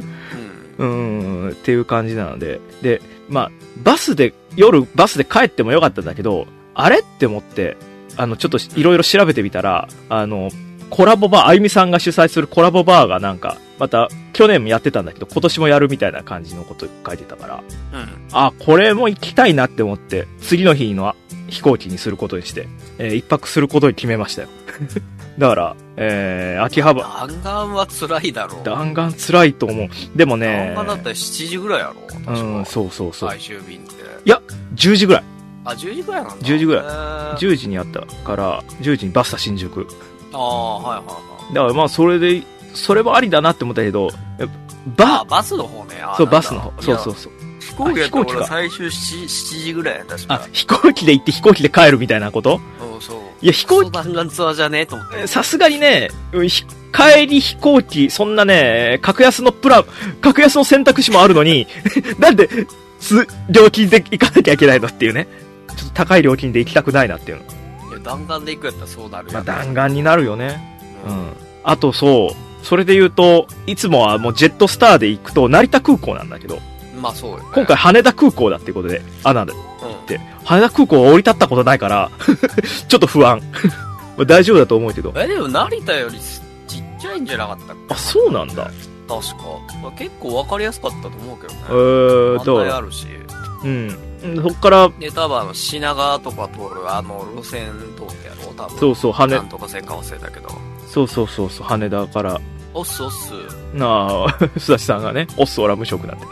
っていう感じなので。で、夜バスで帰ってもよかったんだけど、あれって思って、ちょっといろいろ調べてみたら、コラボバー、あゆみさんが主催するコラボバーがなんか、また去年もやってたんだけど、今年もやるみたいな感じのこと書いてたから、 うん。 あ、これも行きたいなって思って、次の日の飛行機にすることにして、一泊することに決めましたよ。だから、秋葉原。 弾丸は辛いだろう。 弾丸辛いと思う。でもね。 弾丸だったら7時ぐらいやろ確か。 うん、そうそうそう。 最終便って。 いや、10時ぐらい。 あ、10時ぐらいなんだ。 10時ぐらい。10時にあったから、10時にバスタ新宿。 ああ、はいはいはい。 だからまあ、それもありだなって思ったけど、 バスの方ね。 そう、バスの方。そうそうそう。 飛行機やったら最終7時ぐらいや確か。 あ、飛行機で行って飛行機で帰るみたいなこと？ そう。 いや、飛行機。 弾丸ツアーじゃねえと思って。 さすがにね、帰り飛行機、そんなね、格安の選択肢もあるのに、なんで、料金で行かなきゃいけないのっていうね。ちょっと高い料金で行きたくないなっていうの。 いや、弾丸で行くやったらそうなるよ、ね。 まあ、弾丸になるよね。うん。あとそう、それで言うと、いつもはもうジェットスターで行くと成田空港なんだけど、 まあそうよ、ね。 今回羽田空港だっていうことで、なんで。で、羽田空港降り立ったことないから、ちょっと不安。大丈夫だと思うけど。 でも成田よりちっちゃいんじゃなかったっけ？ あ、そうなんだ。 確か。結構わかりやすかったと思うけどね。問題あるし。 うん。そっから。 で、多分品川とか通る路線通ってやろう、多分。 そうそう、 なんとか線か忘れたけど。 そう、羽田から。 オッス。 なあ、須田さんがね、オッスオラ無職なんで。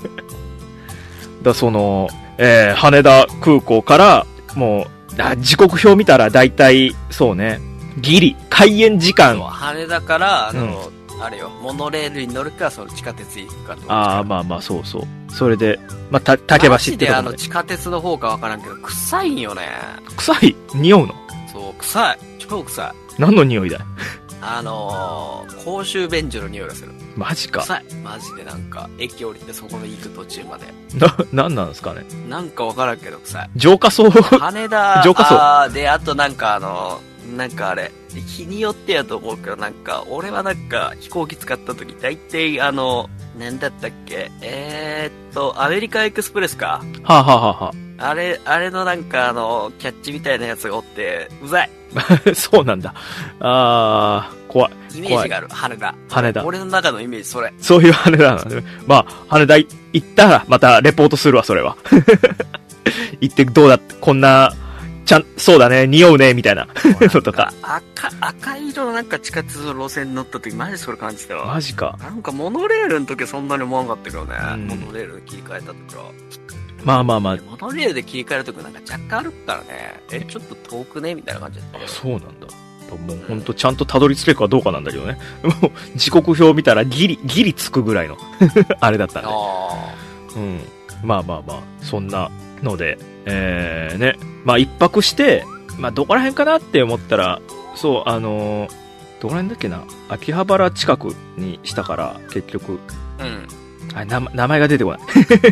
羽田空港から、もう、時刻表見たら大体、そうね、ギリ、開園時間。 羽田から、あれよ、モノレールに乗るか、その地下鉄行くかと。 ああ、まあ、そう。それで、まあ、竹橋ってとこマジで地下鉄の方かわからんけど、臭いんよね。 臭い？匂うの？ そう、臭い。超臭い。 何の匂いだい？ 公衆便所の匂いがする。 マジか。 臭い。マジでなんか、駅降りてそこに行く途中まで。 なんなんですかね。 なんかわからんけど臭い。 浄化層羽田、 浄化層で、あとなんかなんかあれ、日によってやと思うけど、なんか、俺はなんか、飛行機使った時、大体なんだったっけアメリカンエクスプレスか。 はあれのなんかキャッチみたいなやつがおって、うざい。 そうなんだ。怖い。 イメージがある、羽田。俺の中のイメージ、それ。 そういう羽田なんで。まあ、羽田行ったら、またレポートするわ、それは。行ってどうだって、こんな、そうだね、匂うね、みたいなのとか。 赤い色のなんか地下鉄の路線に乗った時、マジそれ感じたわ。 マジか。 なんかモノレールの時はそんなに思わんかったけどね。モノレールで切り替えた時は。 まあ。 モノレールで切り替える時なんか若干あるからね。ちょっと遠くねみたいな感じだった。 そうなんだ。もうほんとちゃんとたどり着けるかどうかなんだけどね。もう時刻表見たらギリつくぐらいのあれだったんで。うん。まあ。そんなので、ね。まあ一泊して、まあどこら辺かなって思ったら、そう、どこら辺だっけな。秋葉原近くにしたから、結局。 うん。 名前が出てこない。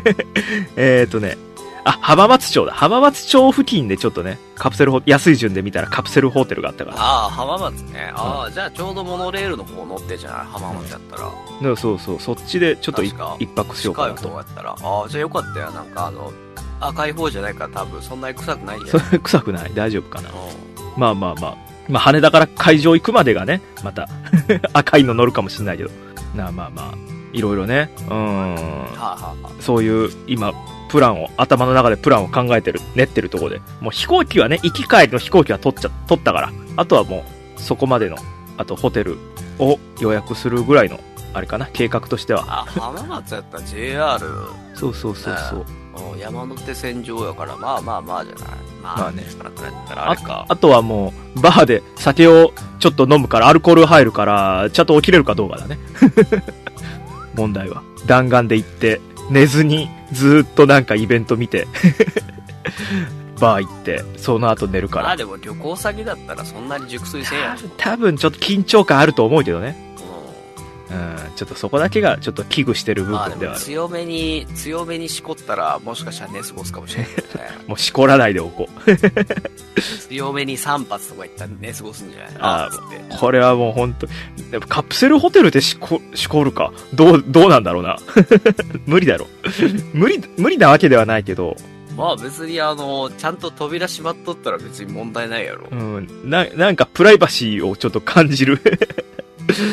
浜松町だ。浜松町付近でちょっとね、安い順で見たらカプセルホテルがあったから。 浜松ね。じゃあちょうどモノレールの方乗ってじゃない浜松やったら。 そう、そっちでちょっと一泊しようかなと。 近い方やったら。じゃあよかったよ。なんか赤い方じゃないから多分そんなに臭くないんじゃない？ 臭くない。大丈夫かな。まあ、羽田から会場行くまでがね、また、赤いの乗るかもしれないけど。まあ、いろいろね。そういう、今、頭の中でプランを練ってるところで。もう飛行機はね、行き帰りの飛行機は取ったから。あとはもう、そこまでの、あとホテルを予約するぐらいの、あれかな、計画としては。 浜松やったら JR。 そう。 山手線上やから、まあじゃない。 まあね。 あとはもう、バーで酒をちょっと飲むから、アルコール入るから、ちゃんと起きれるかどうかだね。問題は。弾丸で行って、寝ずにずーっとなんかイベント見て、バー行って、その後寝るから。 でも旅行先だったらそんなに熟睡せんやん。 多分ちょっと緊張感あると思うけどね。ちょっとそこだけがちょっと危惧してる部分ではある。 強めにしこったら、もしかしたら寝過ごすかもしれないですね。 もうしこらないでおこう。 強めに3発とかいったら寝過ごすんじゃないこれはもう本当やっぱカプセルホテルでしこるか。どうなんだろうな。無理だろ。無理なわけではないけど。 まあ別にちゃんと扉閉まっとったら別に問題ないやろ。 なんかプライバシーをちょっと感じる。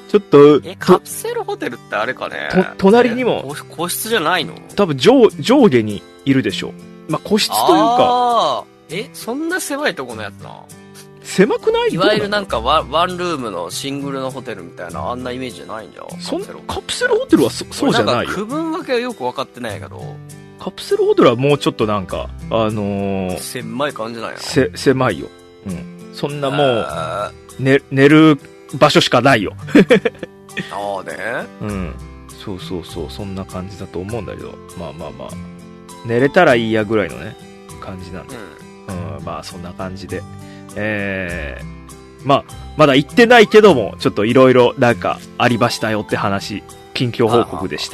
ちょっと、 カプセルホテルってあれかね。 隣にも、 個室じゃないの？ 多分上下にいるでしょう。まあ、個室というか。 そんな狭いとこのやつな。 狭くない？ いわゆるなんかワンルームのシングルのホテルみたいな、あんなイメージじゃないんじゃん。 カプセルホテルはそうじゃないよ。 なんか区分分けはよく分かってないけど。 カプセルホテルはもうちょっとなんか、 狭い感じなんや。 狭いよ。うん。そんなもう、寝る場所しかないよ。 ああね。 うん。そうそうそう、そんな感じだと思うんだけど、まあまあまあ、寝れたらいいやぐらいのね、感じなんで。うん、まあそんな感じで。まあ、まだ行ってないけども、ちょっといろいろなんかありましたよって話、近況報告でした。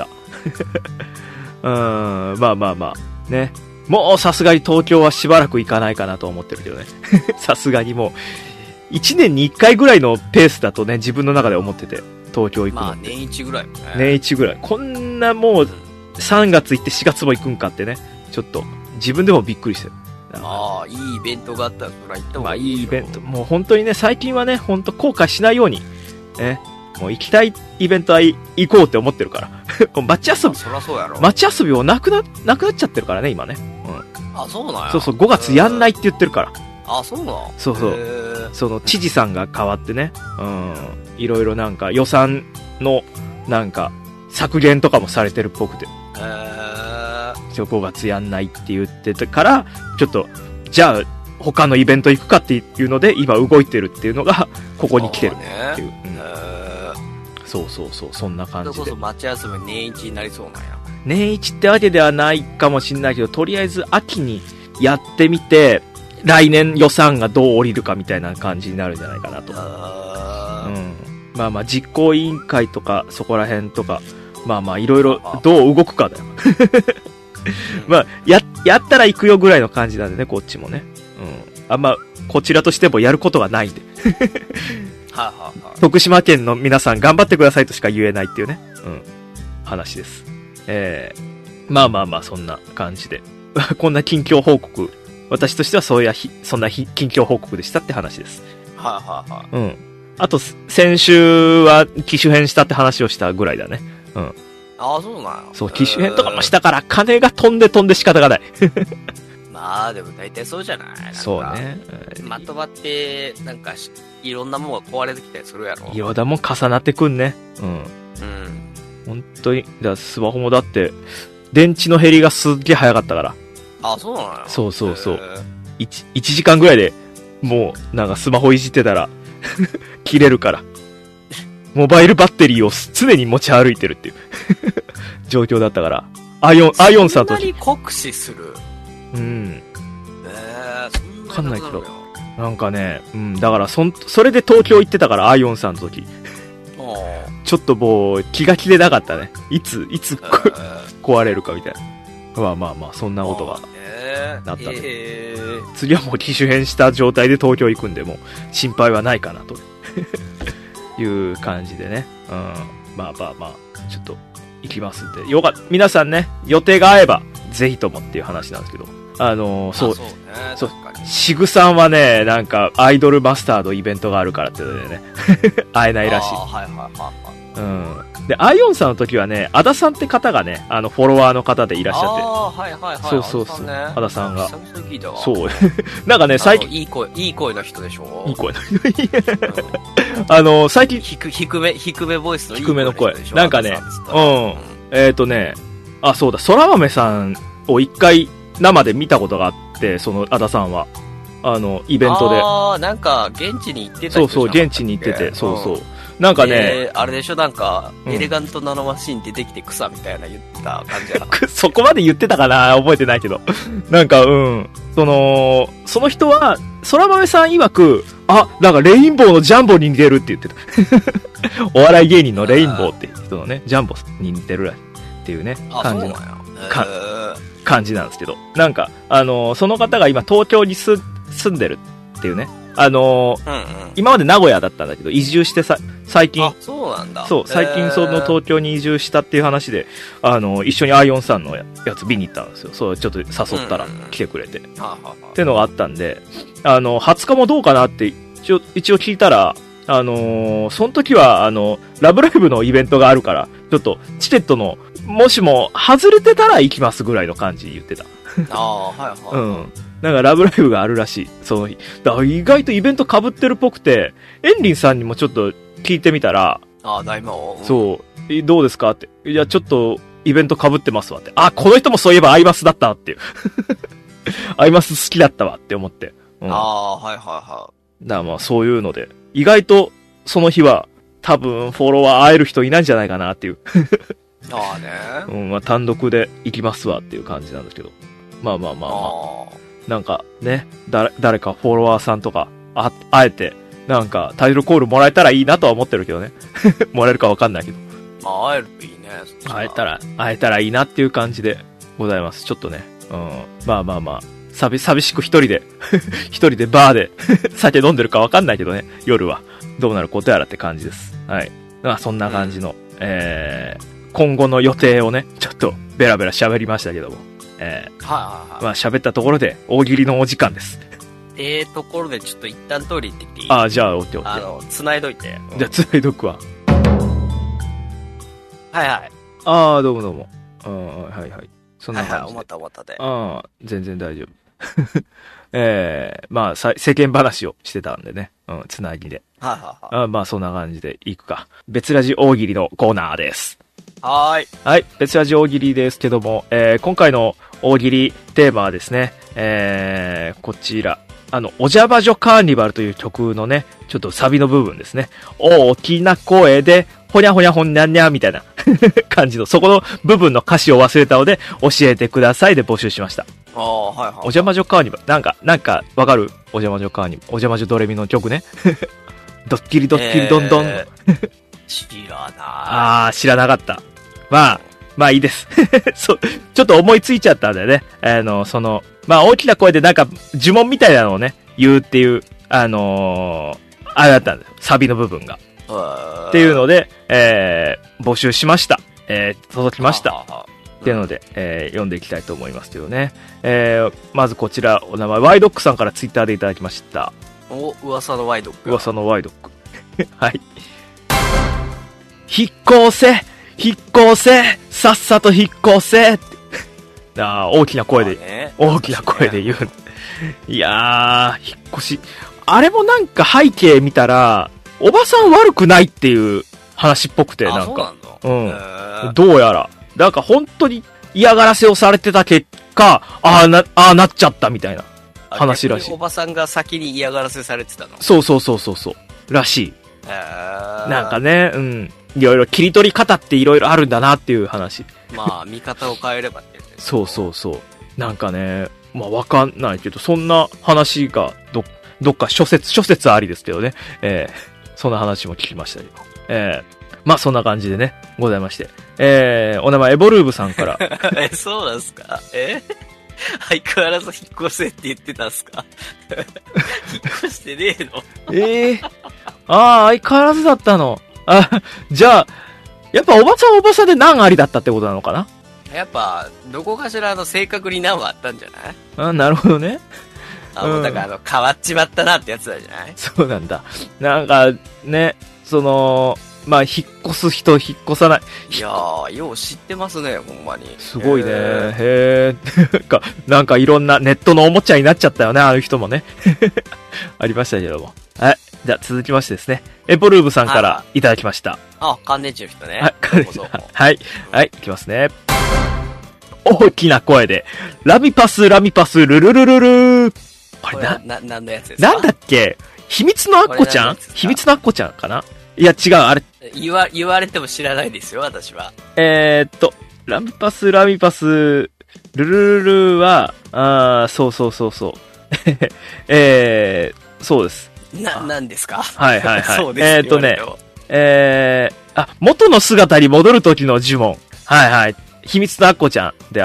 まあまあまあ、ね。もうさすがに東京はしばらく行かないかなと思ってるけどね。さすがにもう、1年に1回ぐらいのペースだとね、自分の中で思ってて、東京行くの。 まあ年1ぐらいもね。 年1ぐらい。こんなもう、3月行って4月も行くんかってね、ちょっと、自分でもびっくりしてる。 ああ、いいイベントがあったらそら行った方がいい。 まあいいイベント。もう本当にね、最近はね、本当後悔しないように、ね、もう行きたいイベントは行こうって思ってるから。もう街遊び、 そりゃそうやろ。 街遊びもなくなっちゃってるからね、今ね。 うん。あ、そうなんや。 そうそう、5月やんないって言ってるから。 あ、そうなん？ そうそう。その知事さんが変わってね、いろいろなんか予算のなんか削減とかもされてるっぽくて。5月やんないって言ってたから、ちょっと、じゃあ他のイベント行くかっていうので今動いてるっていうのがここに来てるっていう。そうそうそう、そんな感じで。 それこそ街遊び年一になりそうなんや。 年一ってわけではないかもしれないけど、とりあえず秋にやってみて、来年予算がどう降りるかみたいな感じになるんじゃないかなと。まあまあ実行委員会とかそこら辺とか、まあまあいろいろどう動くかだよ。まあ、やったら行くよぐらいの感じなんでね、こっちもね。あんま、こちらとしてもやることがないんで。徳島県の皆さん頑張ってくださいとしか言えないっていうね。話です。まあまあまあ、そんな感じで。こんな近況報告。私としてはそんな近況報告でしたって話です。あと、先週は機種変したって話をしたぐらいだね。 ああ、そうなんや。 そう、機種変とかもしたから、金が飛んで仕方がない。 まあ、でも大体そうじゃない？ そうね。 まとまって、なんか、いろんなものが壊れてきたりするやろ。 いろんなもん重なってくんね。本当に、スマホもだって、電池の減りがすっげえ早かったから。 あ、そうなんや。 そうそうそう。1時間ぐらいで、もう、なんかスマホいじってたら、切れるから。モバイルバッテリーを常に持ち歩いてるっていう状況だったから。アイオンさんと。 そんなに酷使する。 そんなわかんないけど。なんかね、だからそれで東京行ってたから、アイオンさんの時。ちょっともう気が気でなかったね。いつ壊れるかみたいな。まあまあまあ、そんなことがなったね。次はもう機種変した状態で東京行くんで、もう心配はないかなと。いう感じでね。まあまあまあ、ちょっと行きますんで。皆さんね、予定が合えば、ぜひともっていう話なんですけど。そう。シグさんはね、なんか、アイドルマスターのイベントがあるからってことでね、会えないらしい。で、アイオンさんの時はね、アダさんって方がね、フォロワーの方でいらっしゃって。そう。アダさんが。そう。なんかね、最近。 いい声の人でしょ？ いい声の人。最近。 低めボイスの低めの声。なんかね、そうだ、空豆さんを一回生で見たことがあって、そのアダさんは。イベントで。 なんか、現地に行ってたそう、現地に行ってて、そう。なんかね、 あれでしょ、なんか、エレガントナノマシン出てきて草みたいな言った感じやな。 そこまで言ってたかな覚えてないけど。なんか、その人は、空豆さん曰く、なんかレインボーのジャンボに似てるって言ってた。お笑い芸人のレインボーって人のね、ジャンボに似てるっていうね、感じなんですけど。なんか、その方が今東京に住んでるっていうね。今まで名古屋だったんだけど、移住して最近。 そうなんだ。 そう、最近その東京に移住したっていう話で、一緒にアイオンさんのやつ見に行ったんですよ。そう、ちょっと誘ったら来てくれて。っていうのがあったんで、20日もどうかなって一応聞いたら、 その時は、ラブライブのイベントがあるから、ちょっと、チケットの、もしも、外れてたら行きますぐらいの感じ言ってた。 ああ、はいはい。 うん。なんか、ラブライブがあるらしい、その日。だから意外とイベント被ってるっぽくて、エンリンさんにもちょっと聞いてみたら、 ああ、大魔王。 そう、どうですかって。いや、ちょっと、イベント被ってますわって。あ、この人もそういえばアイマスだったっていう。アイマス好きだったわって思って。うん、 ああ、はいはいはい。 だからまあそういうので、意外とその日は多分フォロワー会える人いないんじゃないかなっていう。 ああね。 うん、まあ単独で行きますわっていう感じなんですけど。まあまあまあまあ。なんかね、誰かフォロワーさんとか会えて、なんかタイトルコールもらえたらいいなとは思ってるけどね。もらえるかわかんないけど。 まあ会えるといいね。 会えたらいいなっていう感じでございます。ちょっとね。うん。まあまあまあ。寂しく一人でバーで酒飲んでるかわかんないけどね、夜は。どうなることやらって感じです。はい。まあそんな感じの、今後の予定をね、ちょっとベラベラ喋りましたけども。 はいはいはい。 まあ喋ったところで大喜利のお時間です。 ところでちょっと一旦通り行ってきていい？ ああ、じゃあ、おっておって。 繋いどいて。 じゃあ、繋いどくわ。 はいはい。 ああ、どうもどうも。はいはい。そんな感じで。 はいはい、思ったで。 ああ、全然大丈夫。まあ、世間話をしてたんでね。うん、繋ぎで。 はいはいはい。 まあ、そんな感じでいくか。別ラジ大喜利のコーナーです。 はい。 はい、別ラジ大喜利ですけども、今回の大喜利テーマはですね、こちら。おじゃまじょカーニバルという曲のね、ちょっとサビの部分ですね。大きな声で、ほにゃほにゃほにゃにゃみたいな感じの、そこの部分の歌詞を忘れたので、教えてくださいで募集しました。 ああ、はいはい。 おじゃまじょカーニバル。なんか、わかる？おじゃまじょカーニバル。おじゃまじょドレミの曲ね。ドッキリドッキリドンドン。 知らない。 ああ、知らなかった。まあいいです。ちょっと思いついちゃったんだよね。まあ大きな声でなんか呪文みたいなのをね、言うっていう、あれだったんだよ。サビの部分が。っていうので、募集しました。届きました。っていうので、読んでいきたいと思いますけどね。まずこちら、お名前、ワイドックさんからツイッターでいただきました。 噂のワイドック。 噂のワイドック。はい。引っ越せさっさと引っ越せ大きな声で、大きな声で言う。いやー、引っ越し。あれもなんか背景見たら、おばさん悪くないっていう話っぽくて、なんか。うん。どうやら。なんか本当に嫌がらせをされてた結果、なっちゃったみたいな話らしい。 おばさんが先に嫌がらせされてたの？ そう。らしい。なんかね、うん。いろいろ切り取り方っていろいろあるんだなっていう話。 まあ、見方を変えればって言って。 そう。なんかね、まあわかんないけど、そんな話がどっか諸説ありですけどね。そんな話も聞きましたけど。まあそんな感じでね、ございまして。お名前エボルーブさんから。 そうなんすか？相変わらず引っ越せって言ってたんすか？引っ越してねえの？ 相変わらずだったの。じゃあ、やっぱおばさんで難ありだったってことなのかな？ やっぱ、どこかしら正確に難はあったんじゃない？ なるほどね。 だから変わっちまったなってやつなんじゃない？ そうなんだ。なんか、ね、まあ、引っ越す人、引っ越さない。 いやー、よう知ってますね、ほんまに。 すごいね。なんかいろんなネットのおもちゃになっちゃったよね、ああいう人もね。ありましたけども。はい。じゃあ続きましてですね。エポルーブさんからいただきました。 乾電池の人ね。 はい。はい、いきますね。大きな声で、ラミパス、ルルルルルー。 これ何のやつですか？ なんだっけ？秘密のアッコちゃん？秘密のアッコちゃんかな？いや、違う、あれ。 言われても知らないですよ、私は。 ラミパス、ルルルルは、そう。そうです。 何ですか？ はい。 そうです元の姿に戻る時の呪文。はい。秘密のアッコちゃんで、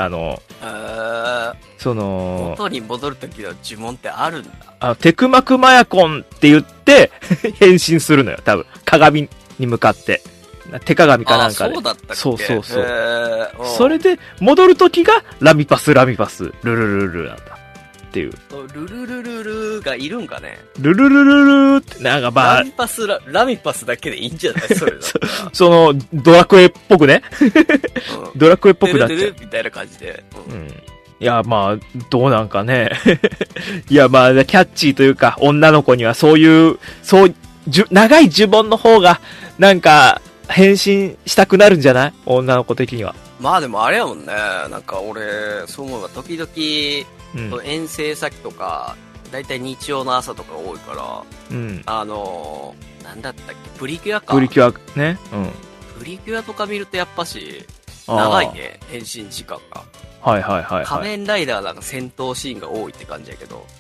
元に戻る時の呪文ってあるんだ。 テクマクマヤコンって言って、変身するのよ、多分。鏡に向かって。手鏡かなんかで。 そうだったっけ？ そう。それで、戻る時が、ラミパス、ルルルルなんだ。ってっていう。 ルルルルルがいるんかね。 ルルルルルーって、なんかまあ。 ラミパスだけでいいんじゃないそれその、ドラクエっぽくね。ドラクエっぽくなっちゃう。 みたいな感じで。 いや、まあ、どうなんかね。いや、まあ、キャッチーというか、女の子にはそういう、長い呪文の方が、なんか、変身したくなるんじゃない女の子的には。 まあでもあれやもんね。なんか俺、そう思うが、時々、遠征先とか、だいたい日曜の朝とか多いから、なんだったっけ、プリキュアか。 プリキュアね。 プリキュアとか見るとやっぱし、長いね、変身時間が。 はいはいはい、はい。 仮面ライダーなんか戦闘シーンが多いって感じやけど。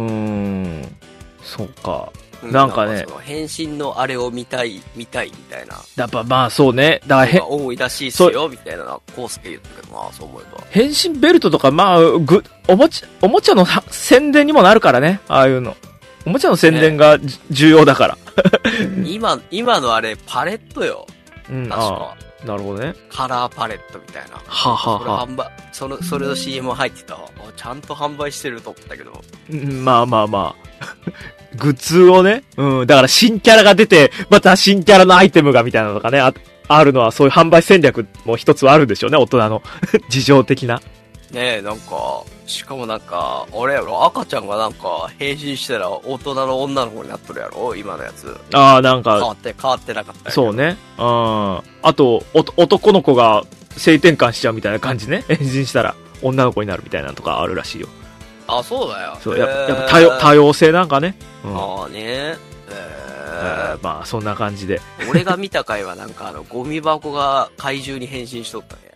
そうか。なんかね。 変身のあれを見たいみたいな。 やっぱまあそうね。 だから多いらしいっすよ、みたいな、コースケ言ったけどな、そう思えば。 変身ベルトとか、まあ、おもちゃの宣伝にもなるからね、ああいうの。おもちゃの宣伝が、重要だから。 今のあれ、パレットよ。確か。 なるほどね。 カラーパレットみたいな。 ははは。 それの CM 入ってた。ちゃんと販売してると思ったけど。 まあまあまあ。グッズをね。だから新キャラが出て、また新キャラのアイテムがみたいなのがね、あるのはそういう販売戦略も一つはあるんでしょうね、大人の。事情的な。 ねえ、なんか、しかもなんか、俺やろ、赤ちゃんがなんか、変身したら大人の女の子になっとるやろ今のやつ。 なんか。 変わってなかった。 そうね。あと、男の子が性転換しちゃうみたいな感じね。変身したら女の子になるみたいなのとかあるらしいよ。 あ、そうだよ。 そう、やっぱ多様性なんかね。 ああね。 まあ、そんな感じで。 俺が見た回はなんかゴミ箱が怪獣に変身しとったね。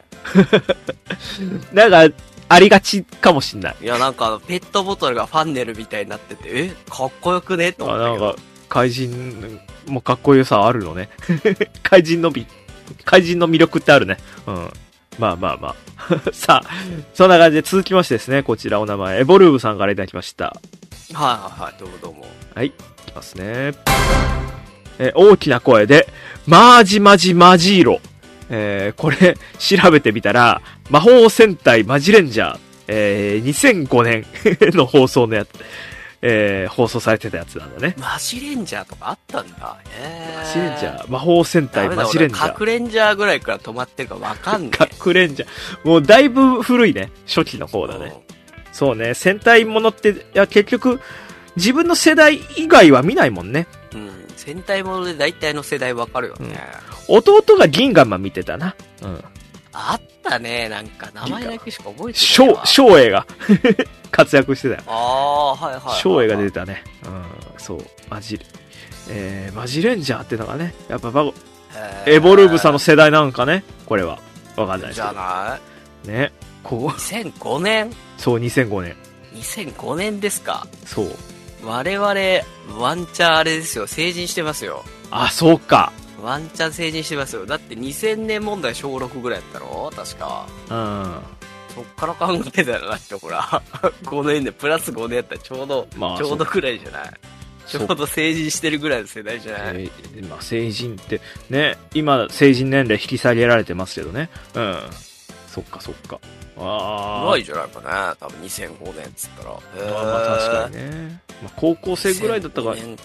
なんか、ありがちかもしんない。 いや、なんかペットボトルがファンネルみたいになってて、かっこよくねと思ったけど。 なんか、怪人もかっこよさあるのね。怪人の魅力ってあるね。まあまあまあ。さあ、そんな感じで続きましてですね、こちらお名前、エボルーブさんからいただきました。 はいはいはい、どうもどうも。 はい、いきますね。大きな声で、マージマジマジーロ。これ、調べてみたら、魔法戦隊マジレンジャー、2005年の放送のやつ、放送されてたやつなんだね。 マジレンジャーとかあったんだ。マジレンジャー、魔法戦隊マジレンジャー。 核レンジャーぐらいから止まってるかわかんない。 核レンジャー。もうだいぶ古いね。初期の方だね。そうね、戦隊ものって、いや結局、自分の世代以外は見ないもんね。 戦隊もので大体の世代わかるよね。 弟が銀河マン見てたな。 あったね、なんか名前だけしか覚えてないわ。 翔英が活躍してたよ。 はいはい。 翔英が出てたね。そう、マジレンジャーってのがね、やっぱエボルーブさんの世代なんかね、これは。わかんないですけど。 じゃないね。 2005年そう、2005年。 2005年ですか。 そう。 我々、ワンチャンあれですよ、成人してますよ。 あ、そうか。 ワンチャン成人してますよ。だって2000年問題小6ぐらいやったろ確か。そっから考えたらだってほら、5年で、プラス5年やったらちょうどぐらいじゃない。ちょうど成人してるぐらいの世代じゃない。 まあ成人って、ね、今成人年齢引き下げられてますけどね。そっかそっか。 うまいじゃないかね。多分2005年っつったら。 まあ確かにね。まあ、高校生ぐらいだったかもしれない。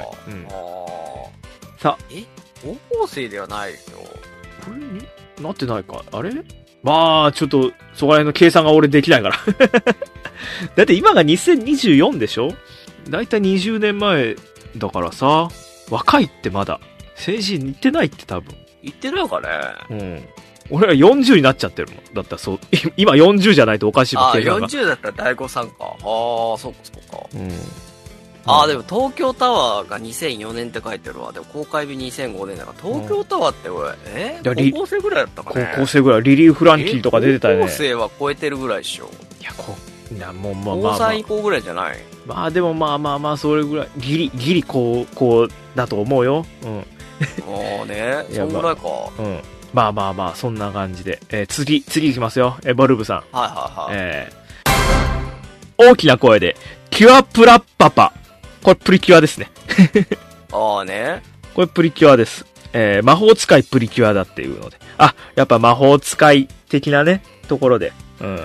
さあ。 高校生ではないよ。 これになってないか。あれまあ、ちょっと、そこら辺の計算が俺できないから。だって今が2024でしょ？だいたい20年前だからさ、若いってまだ。成人行ってないって多分。 行ってないかね。 俺ら40になっちゃってるもん。だったらそう、今40じゃないとおかしいもん。 40だったら大悟さんか。そうかそうか。でも東京タワーが2004年って書いてるわ。でも公開日2005年だから、東京タワーって俺、高校生ぐらいだったかね。 高校生ぐらい。リリー・フランキーとか出てたよね。 高校生は超えてるぐらいっしょ。 いや、もうまあ。 高3以降ぐらいじゃない？ まあでもまあ、それぐらい。ギリこうだと思うよ。 ね。そんぐらいか。 まあ、そんな感じで。次いきますよ。ボルブさん。 はい。 大きな声で、キュアプラッパパ。これプリキュアですね。 ね。 これプリキュアです。魔法使いプリキュアだっていうので。やっぱ魔法使い的なね、ところで。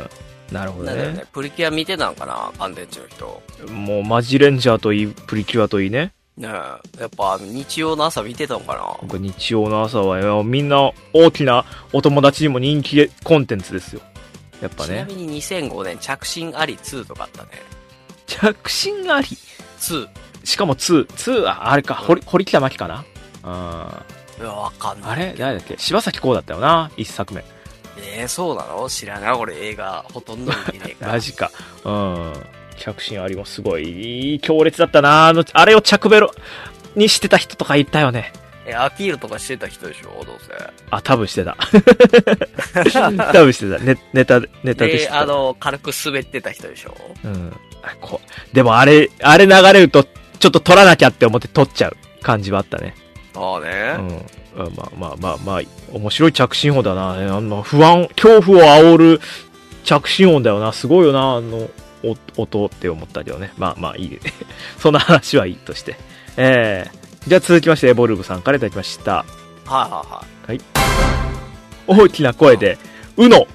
なるほどね。 プリキュア見てたんかな、乾電池の人。 もうマジレンジャーといい、プリキュアといいね。 ねえ、やっぱ日曜の朝見てたんかな。 僕日曜の朝はみんな大きなお友達にも人気コンテンツですよ。やっぱね。 ちなみに2005年着信あり2とかあったね。 着信あり 2。 しかも2はあれか、堀北真希かな。 いや、わかんない。 あれ誰だっけ、柴咲コウだったよな、一作目。 そうなの？知らない。俺映画ほとんど見てねえから。 マジか。着信ありもすごい強烈だったな。あれを着ベロにしてた人とかいたよね。 アピールとかしてた人でしょ、どうせ。 多分してた。多分してた。ネタでしてた。 軽く滑ってた人でしょ。 でもあれ流れると、ちょっと撮らなきゃって思って撮っちゃう感じはあったね。 ああね。 まあ、面白い着信音だな。恐怖を煽る着信音だよな。すごいよな、音って思ったけどね。まあいい。そんな話はいいとして。じゃあ続きまして、エボルブさんからいただきました。 はい。 大きな声で、うの。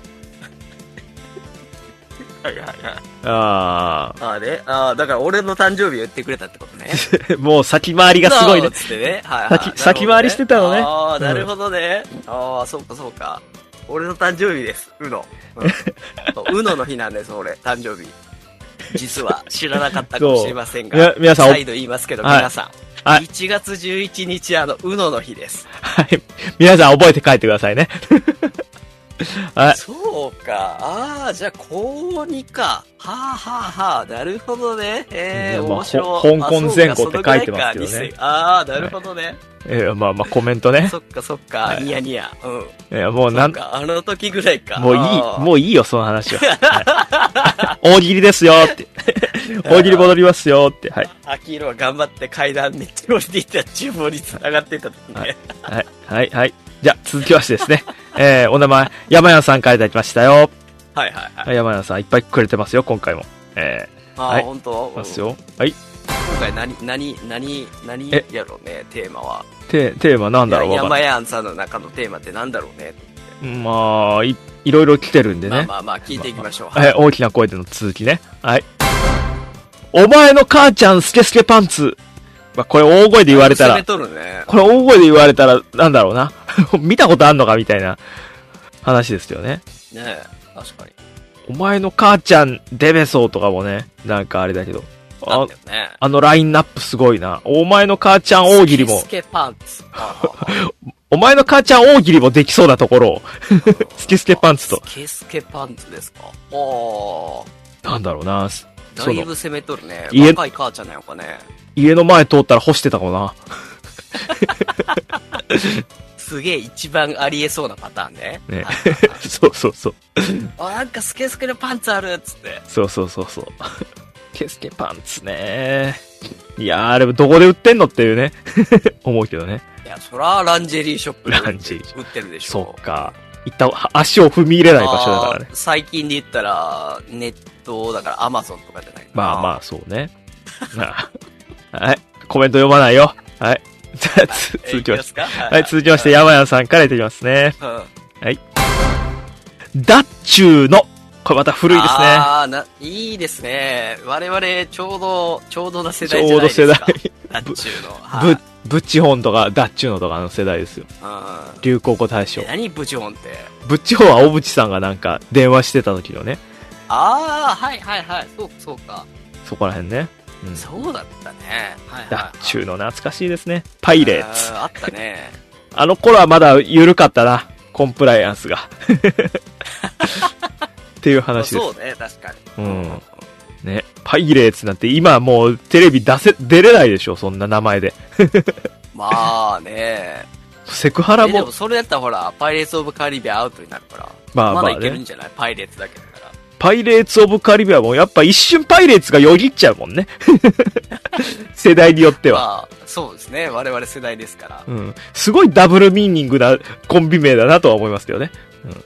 だから俺の誕生日を言ってくれたってことね。 もう先回りがすごいね。 つってね。 先回りしてたのね。 なるほどね。そうか。俺の誕生日です。うのの日なんです、俺、誕生日。実は知らなかったかもしれませんが、 皆さん再度言いますけど、皆さん。1月11日うの日です。 はい。皆さん覚えて帰ってくださいね。 そうか。じゃあ、高2か。なるほどね。面白い。香港前後って書いてますけどね。 なるほどね。 コメントね。 そっか。ニヤニヤ。 もうあの時ぐらいか。 もういいよ、その話は。大喜利ですよって。大喜利戻りますよって。はい。 秋色は頑張って階段めっちゃ降りていった厨房に繋がってた時ね。 はい。じゃあ、続きましてですね。お名前、山谷さんからいただきましたよ。 はい。 山谷さんいっぱいくれてますよ、今回も。 本当？ ますよ。はい。 今回何やろうね、テーマは。 テーマなんだろう。 山谷さんの中のテーマってなんだろうね。 まあ、いろいろ来てるんでね。 まあ、聞いていきましょう。 大きな声での続きね。はい。お前の母ちゃんスケスケパンツ。これ大声で言われたら、なんだろうな。見たことあんのかみたいな話ですよね。 ねえ、確かに。 お前の母ちゃんデベソーとかもね、なんかあれだけど。ラインナップすごいな。お前の母ちゃん大喜利も。 スケスケパンツ。 お前の母ちゃん大喜利もできそうなところを。スケスケパンツと。 スケスケパンツですか。 なんだろうな。 だいぶ攻めとるね。若い母ちゃんなのかね。 家の前通ったら干してたかもな。 すげえ一番ありえそうなパターンね。 そう。 なんかスケスケのパンツあるっつって。 そう。スケスケパンツね。いやあれどこで売ってんのっていうね。思うけどね。 いや、そらランジェリーショップで売ってるでしょ。 そっか。一旦足を踏み入れない場所だからね。 最近で言ったら、ネットだからアマゾンとかじゃないかな。 まあ、そうね。はい。コメント読まないよ。はい。じゃあ、続きまして。はい、続きまして、山谷さんからいただきますね。はい。ダッチューの、これまた古いですね。 いいですね。我々、ちょうどな世代じゃないですか。ダッチューの。 ブッチホンとか、ダッチューのとかの世代ですよ。流行語大賞。 何ブッチホンって。 ブッチホンは小渕さんがなんか、電話してた時のね。 はい。そうか。 そこら辺ね。 そうだったね。 ダッチューの懐かしいですね。パイレーツ。 あったね。 あの頃はまだ緩かったな。コンプライアンスが。っていう話です。 そうね、確かに。ね。パイレーツなんて今もうテレビ出れないでしょ、そんな名前で。 まあね。 セクハラも。 でもそれやったらほら、パイレーツオブカリビアンアウトになるから。まだいけるんじゃない？パイレーツだけだから。 パイレーツオブカリビアンもやっぱ一瞬パイレーツがよぎっちゃうもんね。世代によっては。 そうですね。我々世代ですから。 すごいダブルミーニングなコンビ名だなとは思いますけどね。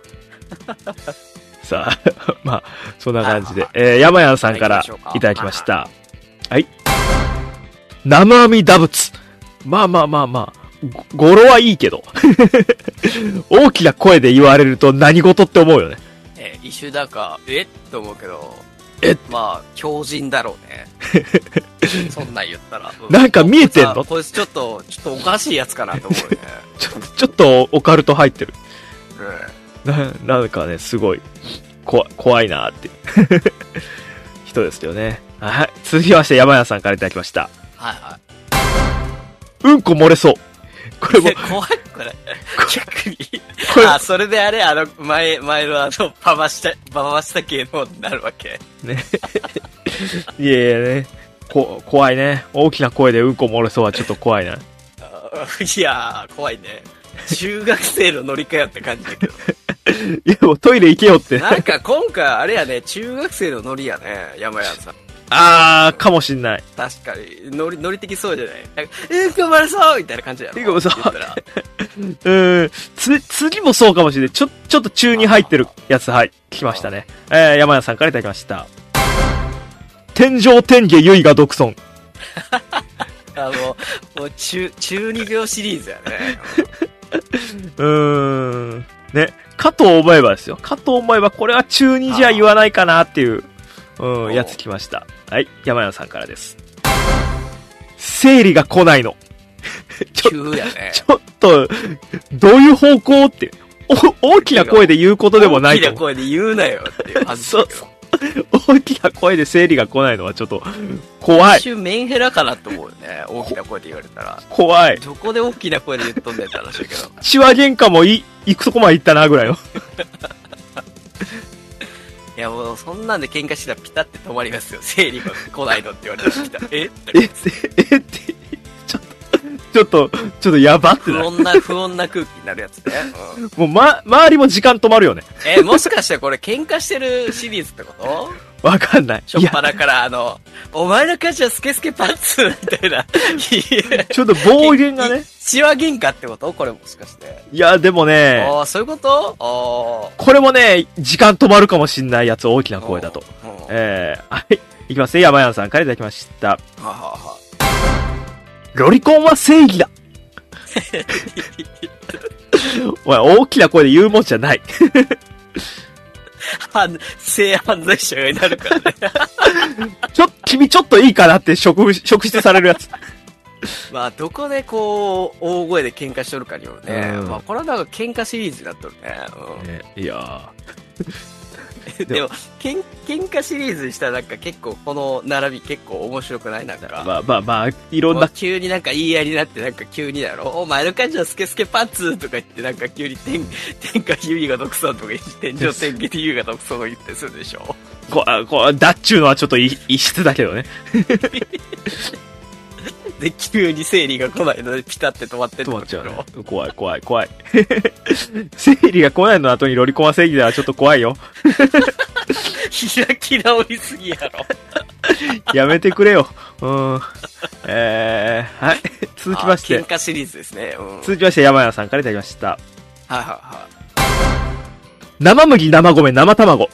さあ、まあ、そんな感じで。山谷さんからいただきました。はい。生阿弥陀仏。まあ。語呂はいいけど。大きな声で言われると何事って思うよね。 ね、一瞬なんか、と思うけど、まあ、強靭だろうね。そんなん言ったら。 なんか見えてんの？ こいつちょっとおかしいやつかなと思うね。 ちょっとオカルト入ってる。なんかね、すごい、怖いなーって人ですよね。はい。続きまして、山谷さんからいただきました。 はいはい。 うんこ漏れそう。これも。 怖いこれ。逆に。それであれ、前のババした系のになるわけ。 ね。いやいやね。怖いね。大きな声でうんこ漏れそうはちょっと怖いな。 いやー、怖いね。中学生の乗り換えって感じだけど。 いや、もうトイレ行けよって。 なんか今回あれやね、中学生の乗りやね、山谷さん。 かもしんない。 確かに。ノリ的そうじゃない頑張れそうみたいな感じやろ。 頑張れそう。次もそうかもしれない。ちょっと中に入ってるやつ、はい。聞きましたね。山谷さんからいただきました。天上天下唯我独尊。 もう中二病シリーズやね。ね。かと思えばですよ。かと思えば、これは中二じゃ言わないかなっていう、やつ来ました。はい。山谷さんからです。生理が来ないの。 急やね。 ちょっと、どういう方向って。大きな声で言うことでもないと。 大きな声で言うなよっていう話。そう。 大きな声で生理が来ないのはちょっと怖い。 一瞬メンヘラかなと思うよね。大きな声で言われたら。 怖い。 どこで大きな声で言っとんねんって話だけど。 血は喧嘩も行くとこまで行ったなぐらいの。 いやもうそんなんで喧嘩したらピタって止まりますよ。生理が来ないのって言われたらピタってちょっとやばってなる。 不穏な空気になるやつね。 もう周りも時間止まるよね。 もしかしてこれ喧嘩してるシリーズってこと？ わかんない。 しょっぱなからお前の価値はスケスケパンツみたいな。 ちょっと暴言がね。 血は喧嘩ってことこれもしかして。 いや、でもね。 そういうことこれもね、時間止まるかもしんないやつ、大きな声だと。はい。いきますね。山谷さんからいただきました。ロリコンは正義だ。お前、大きな声で言うもんじゃない。 性犯罪者になるからね。 君ちょっといいかなって職質されるやつ。 まあ、どこでこう、大声で喧嘩しとるかによるね。まあ、これはなんか喧嘩シリーズになっとるね。 いやでも、喧嘩シリーズにしたらなんか結構この並び結構面白くないなんか。 まあ、いろんな。 急になんか言い合いになってなんか急にだろ。お前の感じはスケスケパンツとか言ってなんか急に天下優位が独尊とか言って、天上天下優位が独尊を言ってするでしょ。 だっちゅうのはちょっと異質だけどね。 で、急に生理が来ないのでピタって止まって止まっちゃう、ね。怖い。生理が来ないの後にロリコンは正義だはちょっと怖いよ。 開き直りすぎやろ。 やめてくれよ。はい。続きまして。 喧嘩シリーズですね。 続きまして、山谷さんからいただきました。生麦、生米、生卵。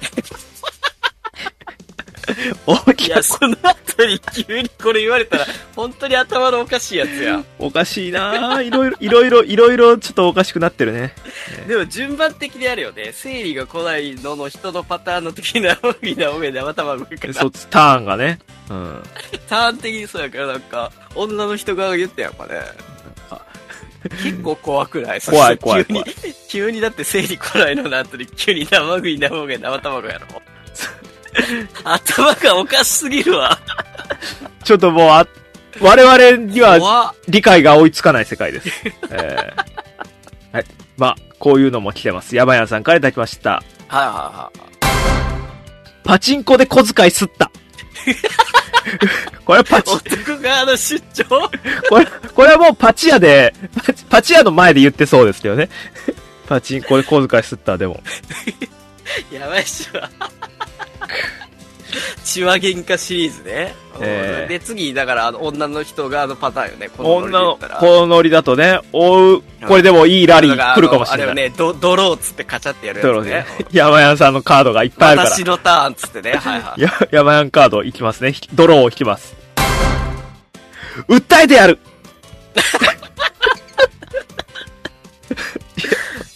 いや、その後に急にこれ言われたら、本当に頭のおかしいやつや。 おかしいなぁ。いろいろちょっとおかしくなってるね。 でも順番的にあるよね。生理が来ないのの人のパターンの時に生麦、生米、生卵から。 そう、ターンがね。 ターン的にそうやからなんか、女の人側が言ってやっぱね。結構怖くない？ 怖い。 急にだって生理来ないのの後に急に生麦、生米、生卵やろ。頭がおかしすぎるわ。 ちょっともう我々には理解が追いつかない世界です。はい。まあ、こういうのも来てます。山谷さんからいただきました。パチンコで小遣いすった。これは男側の出張これはもうパチ屋の前で言ってそうですけどね。パチンコで小遣いすったでも。 やばいっしょ。血は喧嘩シリーズね。で、次、だから、女の人がパターンよね。 このノリだとね、これでもいいラリー来るかもしれない。 あれよね、ドローっつってカチャってやるやつね。 山谷さんのカードがいっぱいあるから。 私のターンっつってね。 山谷カードいきますね。ドローを引きます。訴えてやる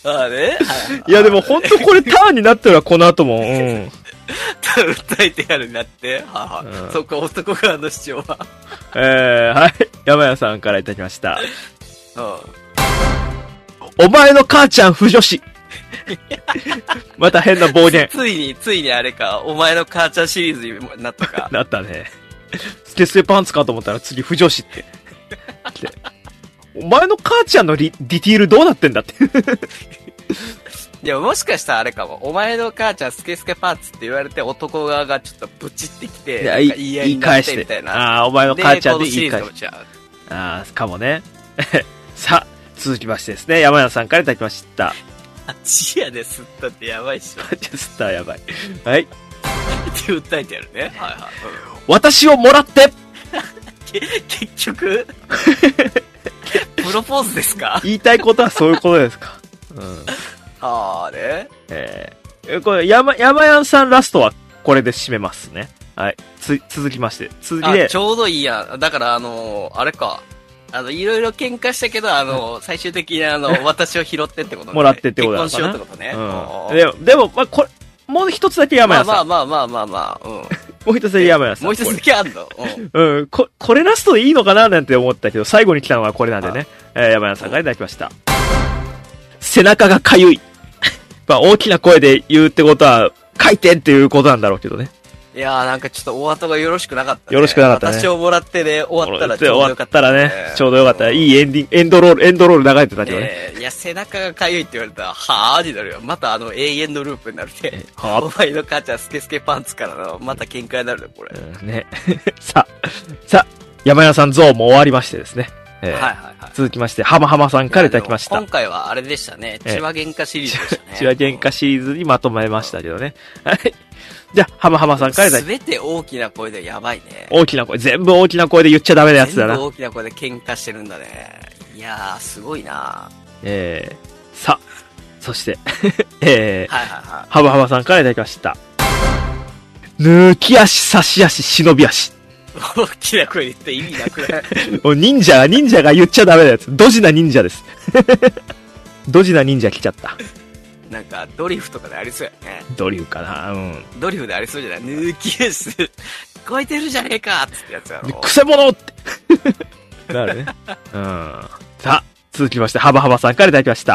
ああね。 いやでもほんとこれターンになってるわ、この後も。うん。 訴えてやるんだって。そっか、男側の主張は。 はい。山谷さんからいただきました。 うん。 お前の母ちゃん不女子。また変な暴言。 ついにあれか、お前の母ちゃんシリーズになったか。 なったね。スケスケパンツかと思ったら次不女子って。お前の母ちゃんのディティールどうなってんだって。 いや、もしかしたらあれかも。お前の母ちゃんスケスケパンツって言われて男側がちょっとブチってきて、 言い合いになってみたいな。ああ、お前の母ちゃんで言い返して。ああ、かもね。さあ、続きましてですね、山谷さんからいただきました。 チアで吸ったってやばいっしょ。 吸ったらやばい。はい。って訴えてやるね。はいはい。 私をもらって結局プロポーズですか？ 言いたいことはそういうことですか。うん。 あれこれ、山谷さんラストはこれで締めますね。はい。続きまして。続きで。 ちょうどいいやん。だからあれか。いろいろ喧嘩したけど、最終的に私を拾ってってことね。 もらってってことだ結婚しようってことね。 うん。でも、まあ、これ、もう一つだけ山谷さん。 まあ、うん。 もう一つだけ山谷さん。 もう一つだけあんの？ うん。これラストでいいのかななんて思ったけど、最後に来たのはこれなんでね。山谷さんからいただきました。背中がかゆい。まあ、大きな声で言うってことは、書いてっていうことなんだろうけどね。 いやーなんかちょっとお後がよろしくなかったね。 よろしくなかったね。 私をもらってね、終わったらちょうどよかった、 ね。終わったらね、ちょうどよかった。いいエンドロール流れてたけどね。 いや、背中がかゆいって言われたら、はぁーになるよ。また永遠のループになるね。お前の母ちゃんスケスケパンツからの、また喧嘩になるね、これ。 ね。さあ、山谷さんゾーンも終わりましてですね。 はいはいはい。 続きまして、浜浜さんからいただきました。 今回はあれでしたね。千葉喧嘩シリーズでしたね。 千葉喧嘩シリーズにまとめましたけどね。はい。じゃあ、浜浜さんからいただきました。 すべて大きな声でやばいね。 大きな声、全部大きな声で言っちゃダメなやつだな。 全部大きな声で喧嘩してるんだね。いやー、すごいなさあ、そして、 はい。 浜浜さんからいただきました。抜き足、差し足、忍び足。 大きな声で言って意味なくない？ 忍者が言っちゃダメなやつ。ドジな忍者です。ドジな忍者来ちゃった。 なんか、ドリフとかでありそうやね。 ドリフかな、うん。 ドリフでありそうじゃない？抜き足、超えてるじゃねえかってやつやろ。 くせ者って。なるね。うん。さあ、続きまして、浜浜さんからいただきました。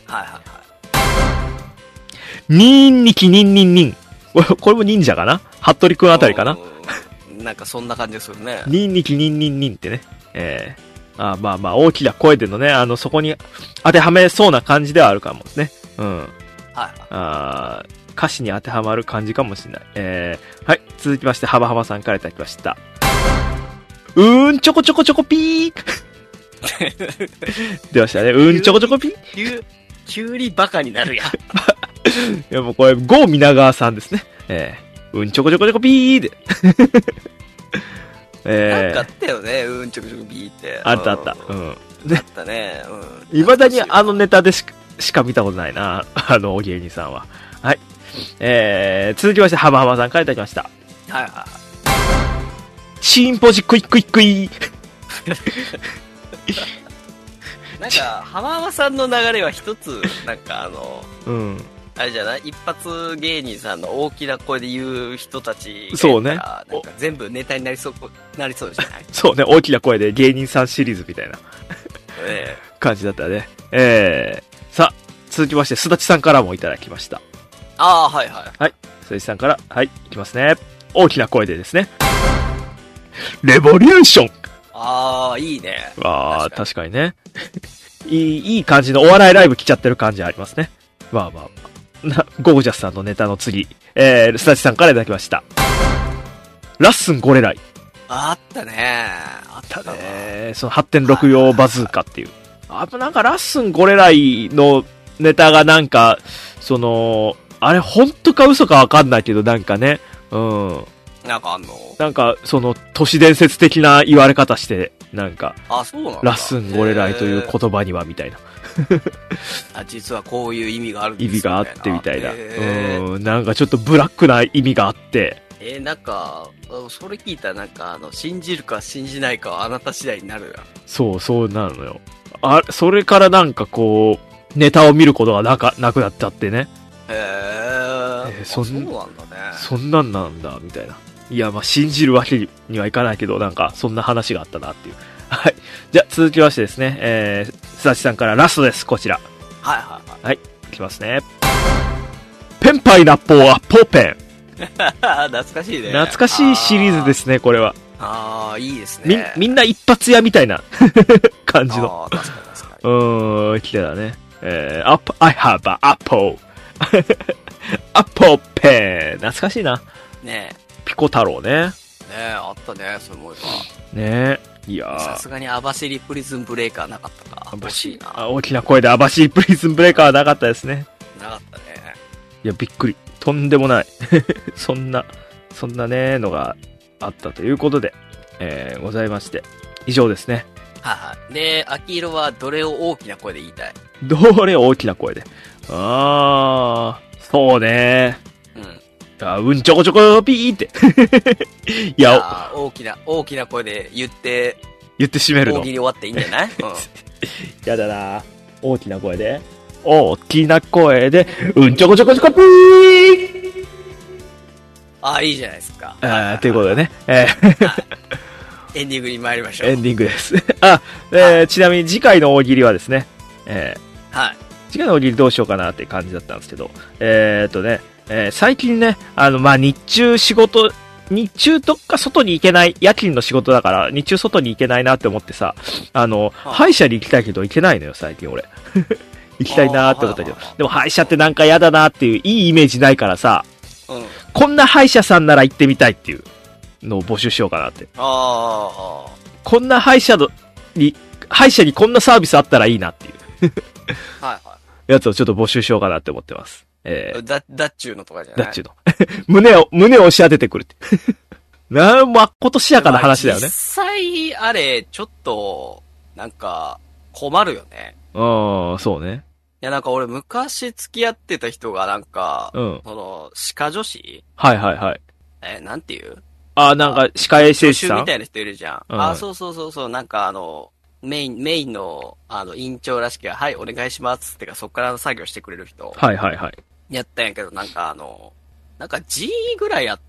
ニンニキニンニンニン。これも忍者かな？服部くんあたりかな？ なんかそんな感じでするね。 ニンニキニンニンニンってね。まあ、大きな声でのね、そこに当てはめそうな感じではあるかもね。うん。 はい。 歌詞に当てはまる感じかもしれない。はい。続きまして、浜浜さんからいただきました。ちょこちょこちょこピー出ましたね。ちょこちょこピー急にバカになるやん。 いや、もうこれ、ゴー皆川さんですね。ちょこちょこちょこピーで。 なんかあったよね、ちょこちょこピーって。 あった。うん。 あったね。 未だにネタでしか見たことないな、お芸人さんは。はい。続きまして、浜浜さんからいただきました。 はい。 チンポジクイクイクイ。 なんか、浜浜さんの流れは一つ、なんかあれじゃない？一発芸人さんの大きな声で言う人たちがそうね。 なんか全部ネタになりそうじゃない？ そうね、大きな声で芸人さんシリーズみたいな感じだったね。さあ、続きまして、すだちさんからもいただきました。 はい。 はい、すだちさんから、はい、いきますね。大きな声でですね。レボリューション。 いいね。 確かにね。いい感じのお笑いライブ来ちゃってる感じありますね。まあ。ゴージャスさんのネタの次、すだちさんからいただきました。ラッスンゴレライ。 あったね。 その 8.64 バズーカっていう。なんかラッスンゴレライのネタがなんか、あれ本当か嘘かわかんないけどなんかね、 なんかあんの？ なんか、都市伝説的な言われ方して、なんか、 そうなんだ。 ラッスンゴレライという言葉にはみたいな。 実はこういう意味があるんですよ。意味があってみたいな。なんかちょっとブラックな意味があって。 なんか、それ聞いたらなんか、信じるか信じないかはあなた次第になるやん。 そうなのよ。それからなんかこう、 ネタを見ることがなくなっちゃってね。 そうなんだね。 そんなんなんだ、みたいな。いや、まあ、信じるわけにはいかないけど、なんか、そんな話があったなっていう。はい。じゃあ、続きましてですね、すだちさんからラストです、こちら。 はいはいはい。 はい、いきますね。ペンパイナッポーアッポーペン。 懐かしいね。 懐かしいシリーズですね、これは。 ああ、いいですね。 みんな一発屋みたいな感じの。 確かに確かに。 来てたね。I have an apple. アッポーペン。懐かしいな。 ねえ。 ピコ太郎ね。 ねえ、あったね、そう思えば。 ねえ。いやー。 さすがに網走プリズンブレイカーなかったか。欲しいな。 大きな声で網走プリズンブレイカーはなかったですね。 なかったね。 いや、びっくり。とんでもない。そんなね、のがあったということで、ございまして。以上ですね。 はいはい。で、秋色はどれを大きな声で言いたい？ どれを大きな声で。そうね。うんちょこちょこピーって。いや、 大きな声で言って締めるの。 大喜利終わっていいんじゃない？ やだな。大きな声で。大きな声で、ちょこちょこちょこピー。 いいじゃないですか。 ということでね。 エンディングに参りましょう。 エンディングです。ちなみに次回の大喜利はですね、 はい。 次回の大喜利どうしようかなって感じだったんですけど、最近ね、日中とか外に行けない、夜勤の仕事だから、日中外に行けないなって思ってさ、歯医者に行きたいけど行けないのよ、最近俺。行きたいなーって思ったけど。でも歯医者ってなんか嫌だなーっていう、いいイメージないからさ、こんな歯医者さんなら行ってみたいっていうのを募集しようかなって。こんな歯医者にこんなサービスあったらいいなっていう。 はいはい。 やつをちょっと募集しようかなって思ってます。 ダッチューのとかじゃない？ ダッチューの。胸を押し当ててくるって。まっことしやかな話だよね。 実際、あれ、ちょっと、なんか、困るよね。 そうね。 いや、なんか俺昔付き合ってた人がなんか、歯科女子？ はいはいはい。 なんていう？ なんか、歯科衛生士さんみたいな人いるじゃん。そう、なんかメインの、院長らしきは、はい、お願いしますってか、そっから作業してくれる人。 はいはいはい。 やったんやけど、なんかG ぐらいあって、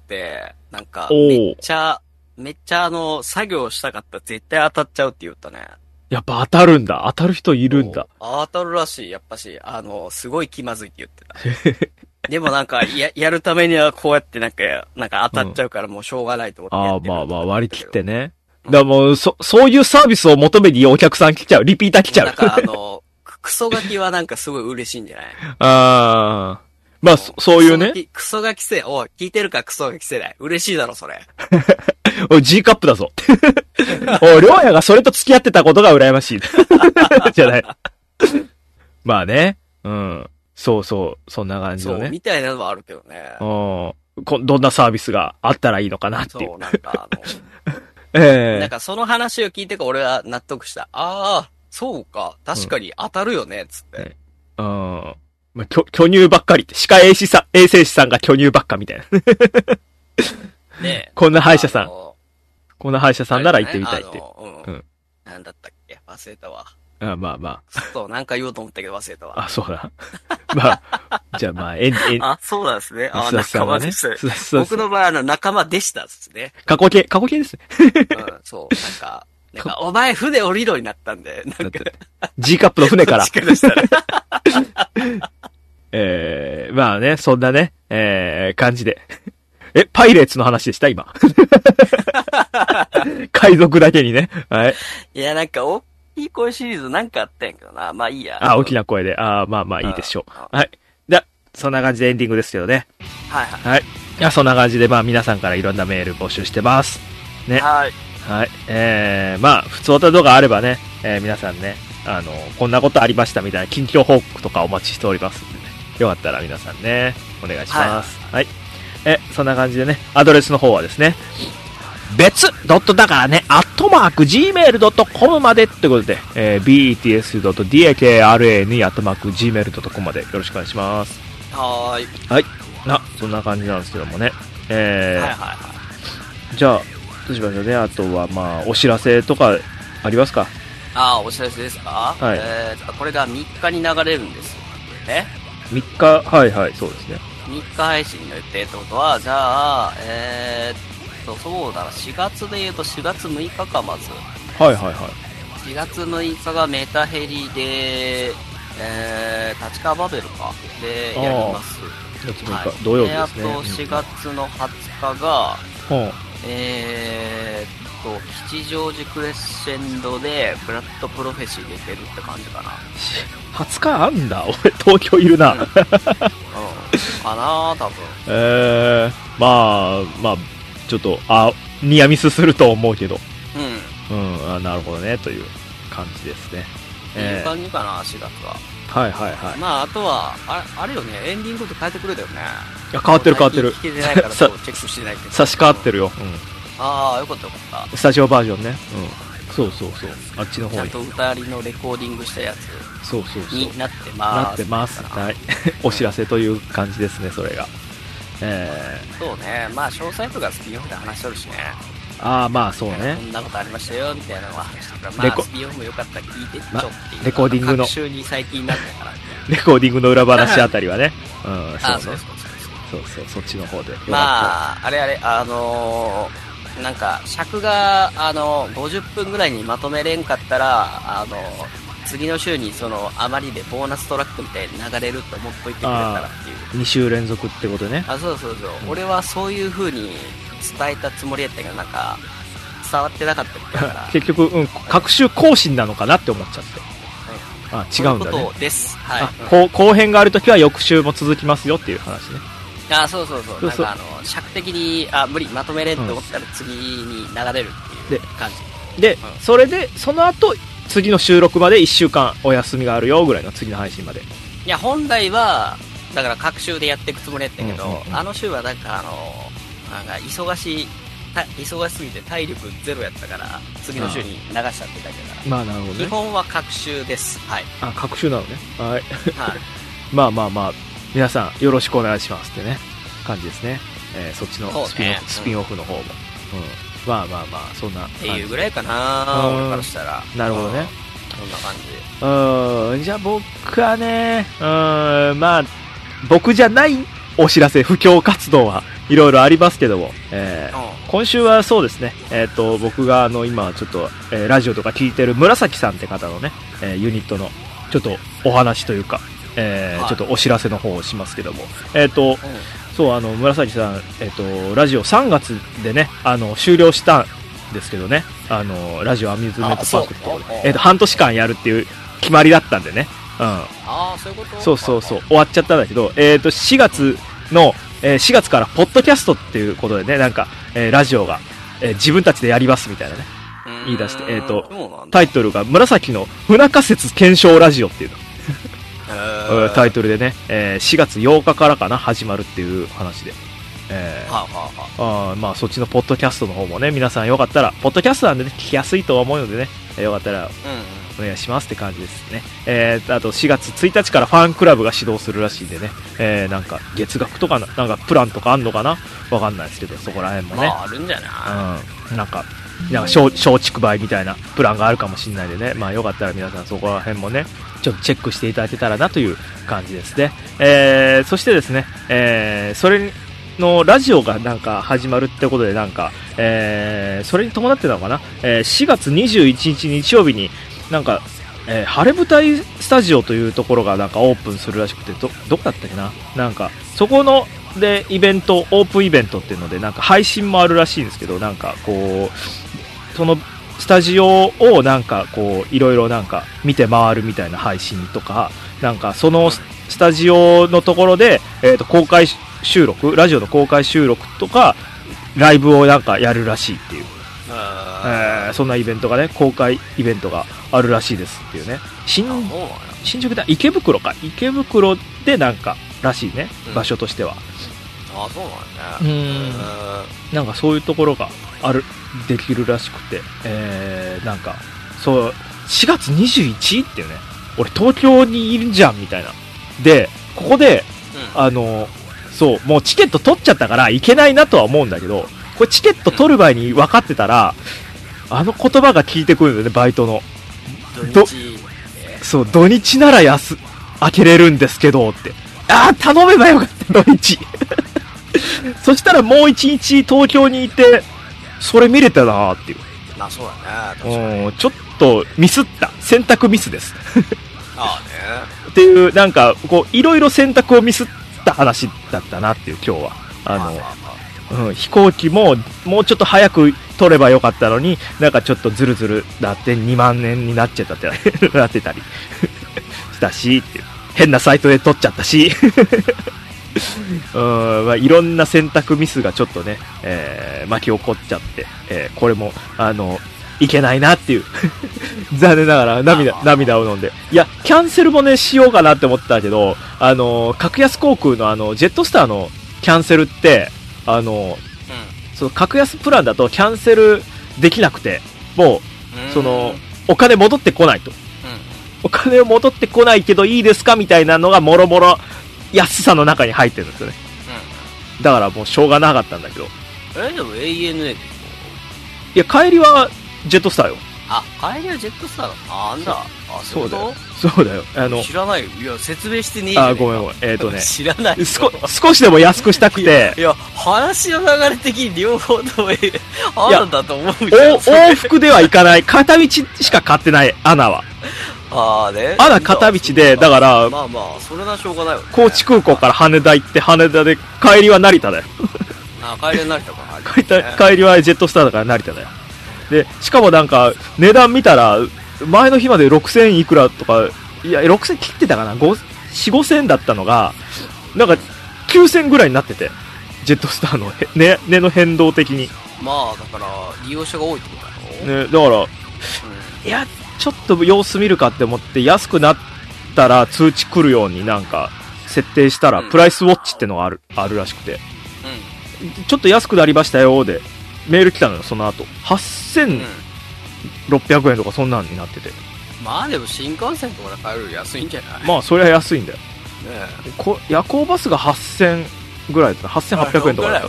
なんか、めっちゃ作業したかったら絶対当たっちゃうって言ったね。 やっぱ当たるんだ。当たる人いるんだ。 当たるらしい、やっぱし。すごい気まずいって言ってた。でもなんか、やるためにはこうやってなんか当たっちゃうからもうしょうがないと思ってやってる。 まあ、割り切ってね。だからもう、そういうサービスを求めにお客さん来ちゃう。リピーター来ちゃう。 なんかクソガキはなんかすごい嬉しいんじゃない？ まあ、そういうね。 クソガキ世代。おい、聞いてるかクソガキ世代。嬉しいだろ、それ。 おい、G カップだぞ。おい、りょうやがそれと付き合ってたことが羨ましい。じゃない。まあね。そう、そんな感じのね。 そう、みたいなのはあるけどね。 どんなサービスがあったらいいのかなっていう。 そう、なんかなんかその話を聞いてから俺は納得した。そうか。確かに当たるよね、つって。 まあ、巨乳ばっかりって、歯科衛生士さんが巨乳ばっかみたいな。 ねこんな歯医者さんなら行ってみたいって。 なんだったっけ？忘れたわ。 まあ。 そう、なんか言おうと思ったけど忘れたわ。 そうだ。まあ、じゃあまあ、 そうなんですね。 仲間です。僕の場合仲間でしたですね。 過去形ですね。 そう、なんか、お前船降りろになったんで、なんか。 G カップの船から。まあね、そんなね、感じで。パイレーツの話でした今。海賊だけにね。はい。 いや、なんか、大きい声シリーズなんかあったんやけどな。まあいいや。 大きな声で。まあいいでしょう。はい。じゃあ、そんな感じでエンディングですけどね。 はい。 はい。いや、そんな感じで、まあ皆さんからいろんなメール募集してます。ね。 はい。 はい。まあ、普通歌動画あればね、皆さんね、こんなことありましたみたいな近況報告とかお待ちしておりますんでね。よかったら皆さんね、お願いします。はい。そんな感じでね、アドレスの方はですね、別ドットだからね、@gmail.com までってことで、bets.dakrn@gmail.com までよろしくお願いします。 はい。 そんな感じなんですけどもね。じゃあ、どうしましょうね。あとは、まあ、お知らせとかありますか？ お知らせですか？ はい。 これが3日に流れるんですね。 3日、はいはい、そうですね。 3日配信の予定ってことは、じゃあ、そうだな、4月で言うと4月6日か、まず。 はいはいはい。 4月6日がメタヘリで、立川バベルか。で、やります。 4月6日、土曜日ですね。 あと4月の20日が、吉祥寺クレッシェンドでブラッドプロフェシーでいけるって感じかな。 20日あんだ。俺東京いるな。 かな多分。 まあちょっとニアミスすると思うけど。なるほどねという感じですね。 いい感じかな、4月は。 はいはいはい。 まああとはあれよね、エンディングと変えてくれたよね。 いや変わってる。 聞けてないからチェックしてないけど。 差し替わってるよ。 よかったよかった。 スタジオバージョンね。そうあっちの方にちゃんと2人のレコーディングしたやつになってます。 なってます。はい。お知らせという感じですね、それが。 そうね、まあ詳細とかスピンオフで話しとるしね。 まあそうね。 こんなことありましたよみたいなのは話してるから、まあスピンオフもよかったら聞いてちょっていう。 レコーディングの各週に最近なったから。 レコーディングの裏話あたりはね。そうそっちの方で。 まああれなんか尺が50分ぐらいにまとめれんかったら次の週にあまりでボーナストラックみたいに流れると思っといてくれたらっていう。2 週連続ってことね。 そう、俺はそういう風に伝えたつもりやったけど、なんか伝わってなかったみたいな。 結局各週更新なのかなって思っちゃって。違うんだね。 そういうことです。はい。 後編があるときは翌週も続きますよっていう話ね。 そう。なんか尺的に無理まとめれんと思ったら次に流れるっていう感じで、それでその後次の収録まで1週間お休みがあるよぐらいの次の配信まで。 いや本来はだから各週でやっていくつもりやったけど、あの週はなんかなんか忙しすぎて体力ゼロやったから次の週に流しちゃってたけど、 なるほどね。 基本は各週です。はい。 各週なのね。はい。まあ皆さんよろしくお願いしますってね感じですね。そっちのスピンオフの方も。まあそんなっていうぐらいかな、俺からしたら。 なるほどね。 そんな感じ。 じゃあ僕はね、まあ僕じゃないお知らせ、布教活動はいろいろありますけども、今週はそうですね、僕が今ちょっと、ラジオとか聞いてる紫さんって方のね、ユニットのちょっとお話というか、ちょっとお知らせの方をしますけども、そう紫さん、ラジオ3月でね終了したんですけどね、ラジオアミューズメントパークってことで、半年間やるっていう決まりだったんでね。 そういうこと。 そう終わっちゃったんだけど、4月からポッドキャストっていうことでね、なんか、ラジオが、自分たちでやりますみたいなね言い出して、タイトルが紫の不仲説検証ラジオっていうのタイトルでね、4月8日からかな始まるっていう話で、まあそっちのポッドキャストの方もね、皆さんよかったら、ポッドキャストなんでね聞きやすいとは思うのでね、よかったらお願いしますって感じですね。あと4月1日からファンクラブが始動するらしいんでね、なんか月額とかなんかプランとかあんのかなわかんないですけど、そこら辺もね、 あるんじゃない？ なんか松竹梅みたいなプランがあるかもしれないでね、まあよかったら皆さんそこら辺もねちょっとチェックしていただけたらなという感じですね。そしてですね、それのラジオがなんか始まるってことで、なんか、それに伴ってたのかな、4月21日日曜日になんか、晴れ舞台スタジオというところがなんかオープンするらしくて、どこだったっけな、なんかそこのでイベント、オープンイベントっていうのでなんか配信もあるらしいんですけど、なんかこうそのスタジオをなんかこういろいろなんか見て回るみたいな配信とか、なんかそのスタジオのところで、公開収録、ラジオの公開収録とかライブをなんかやるらしいっていう、そんなイベントがね、公開イベントがあるらしいですっていうね。新宿だ、池袋でなんからしいね、場所としては。 そうなんね。 なんかそういうところができるらしくて、なんかそう4月21っていうね、俺東京にいるじゃんみたいな。でここで、そうもうチケット取っちゃったから行けないなとは思うんだけど、これチケット取る前に分かってたら、言葉が聞いてくるんだよね、バイトの。 そう、土日なら開けれるんですけどって。頼めばよかった、土日。そしたらもう1日東京にいて、それ見れたなーっていう。 そうだね。確かに。 ちょっとミスった。選択ミスです。 ああね。 っていう、なんか、いろいろ選択をミスった話だったなっていう、今日は。飛行機も、もうちょっと早く取ればよかったのに、なんかちょっとズルズルだって2万円になっちゃったってなってたりしたし、っていう。変なサイトで取っちゃったし。いろんな選択ミスがちょっとね、巻き起こっちゃって、これも、いけないなっていう。残念ながら涙を飲んで。いや、キャンセルもね、しようかなって思ったけど、格安航空のジェットスターのキャンセルって、その格安プランだとキャンセルできなくて、もう、お金戻ってこないと。お金戻ってこないけどいいですかみたいなのがもろもろ安さの中に入ってるんですよね。だからもうしょうがなかったんだけど。 でも ANA いや、帰りはジェットスターよ。 帰りはジェットスターだ。なんだ。 そうだよ。そうだよ。 知らないよ。いや、説明してねえじゃねえか。 ごめん。 知らない。 少しでも安くしたくて。 いや、話の流れ的に両方ともあるんだと思うじゃん。 往復ではいかない。片道しか買ってない、アナは。 ね。 アナ片道で、だから、 まあ、それはしょうがないわ、ね。 高知空港から羽田行って、羽田で、帰りは成田だよ。 帰りは成田か。 帰りはジェットスターだから成田だよ。で、しかもなんか、値段見たら、前の日まで6000いくらとか、いや、6000切ってたかな ?4、5000だったのが、なんか、9000ぐらいになってて、ジェットスターの値の変動的に。 だから、利用者が多いってことだろ？ ね、だから、いや、ちょっと様子見るかって思って、安くなったら通知来るようになんか、設定したら、プライスウォッチってのがあるらしくて、ちょっと安くなりましたよ、で、メール来たのよ、その後。8600円とかそんなんになってて。 でも新幹線とかで買えるより安いんじゃない？ それは安いんだよ。夜行バスが8000ぐらいだった。8800円とかだった。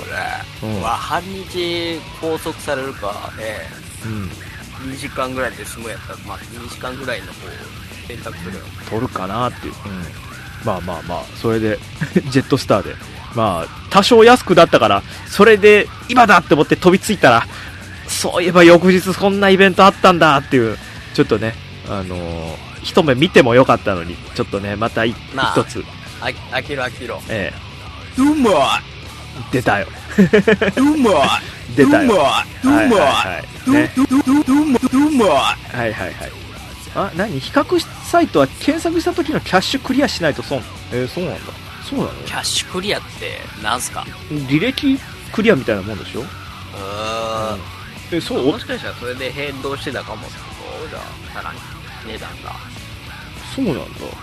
半日拘束されるかね。2時間ぐらいで済むやったら、2時間ぐらいの選択するよ。 取るかなっていう。それで、ジェットスターで。多少安くなったから、それで、今だって思って飛びついたら、そういえば翌日そんなイベントあったんだっていう、ちょっとね、一目見てもよかったのに、ちょっとね、また一つ。 飽きろ。 うまい出たよ。うまい出たよ。何比較サイトは検索した時のキャッシュクリアしないと損。そうなんだ。そうなの？ キャッシュクリアってなんすか？ 履歴クリアみたいなもんでしょ？そう？ もしかしたらそれで変動してたかもってこと？じゃあさらに値段が。 そうなんだ。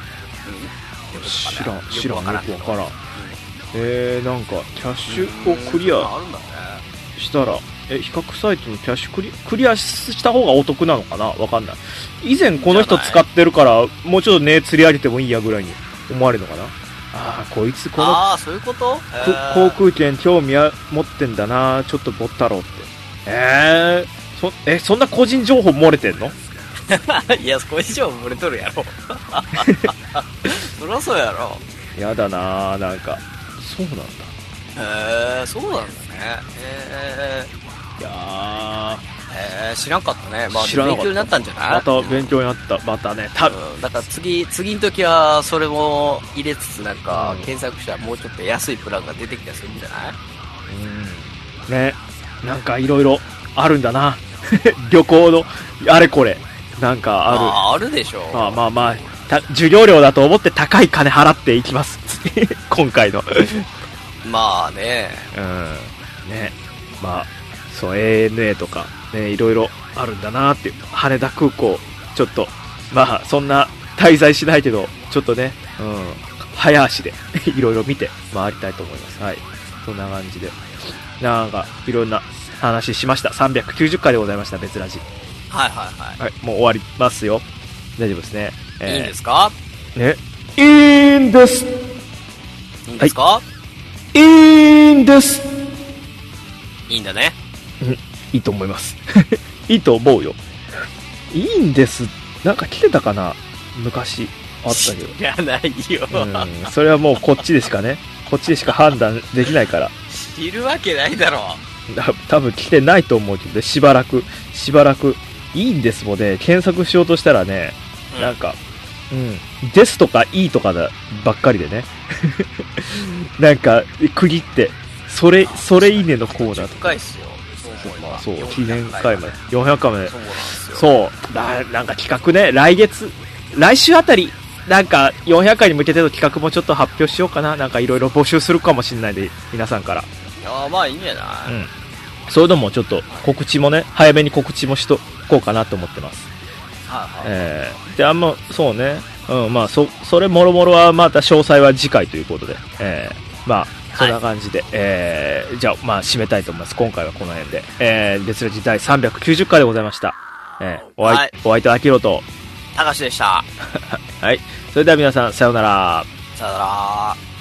知らんよくわからん。なんかキャッシュをクリアしたら、比較サイトのキャッシュクリアした方がお得なのかな？わかんない。以前この人使ってるからもうちょっとね釣り上げてもいいやぐらいに思われるのかな。こいつこのそういうこと？ 航空券興味持ってんだな、ちょっとぼったろうって。そんな個人情報漏れてんの？ いや、個人情報漏れとるやろ。そりゃそうやろ。 やだな、なんかそうなんだ。 そうなんだね。 いや知らんかったね。 知らなかった。 勉強になったんじゃない？ また勉強になった。またね、 だから次の時はそれも入れつつなんか検索したらもうちょっと安いプランが出てきたりするんじゃない？ ね、なんかいろいろあるんだな。旅行のあれこれなんかあるでしょ。 授業料だと思って高い金払っていきます。今回の。 ね。 そう ANA とかね、いろいろあるんだなっていう。羽田空港ちょっとそんな滞在しないけどちょっとね、早足でいろいろ見て回りたいと思います。はい、そんな感じでなんかいろんな話しました。390回でございました。別ラジ。はい、もう終わりますよ。大丈夫ですね。 いいんですか？ ね、いいんです。 いいんですか？ はい、いいんです。 いいんだね。 いいと思います。いいと思うよ。いいんですっなんか来てたかな昔あったけど。 知らないよ。 それはもうこっちでしかね、こっちでしか判断できないから。 知るわけないだろ。 多分来てないと思うけど、しばらく、いいんですもんね、検索しようとしたらね、なんか、ですとかいいとかばっかりでね。なんか、区切って、それいいねのコーナーとか。そう、記念回まで、400回まで。そう、なんか企画ね、来週あたり、なんか400回に向けての企画もちょっと発表しようかな。なんかいろいろ募集するかもしれないで、皆さんから。 いやまあいいんじゃない。 そういうのもちょっと告知もね、早めに告知もしとこうかなと思ってます。で、そうね、まあそれもろもろはまた詳細は次回ということで、まあそんな感じで、じゃあまあ締めたいと思います。今回はこの辺で、別ラジ第390回でございました。お相手はアキロと高橋でした。 はい、それでは皆さんさようなら。 さようなら。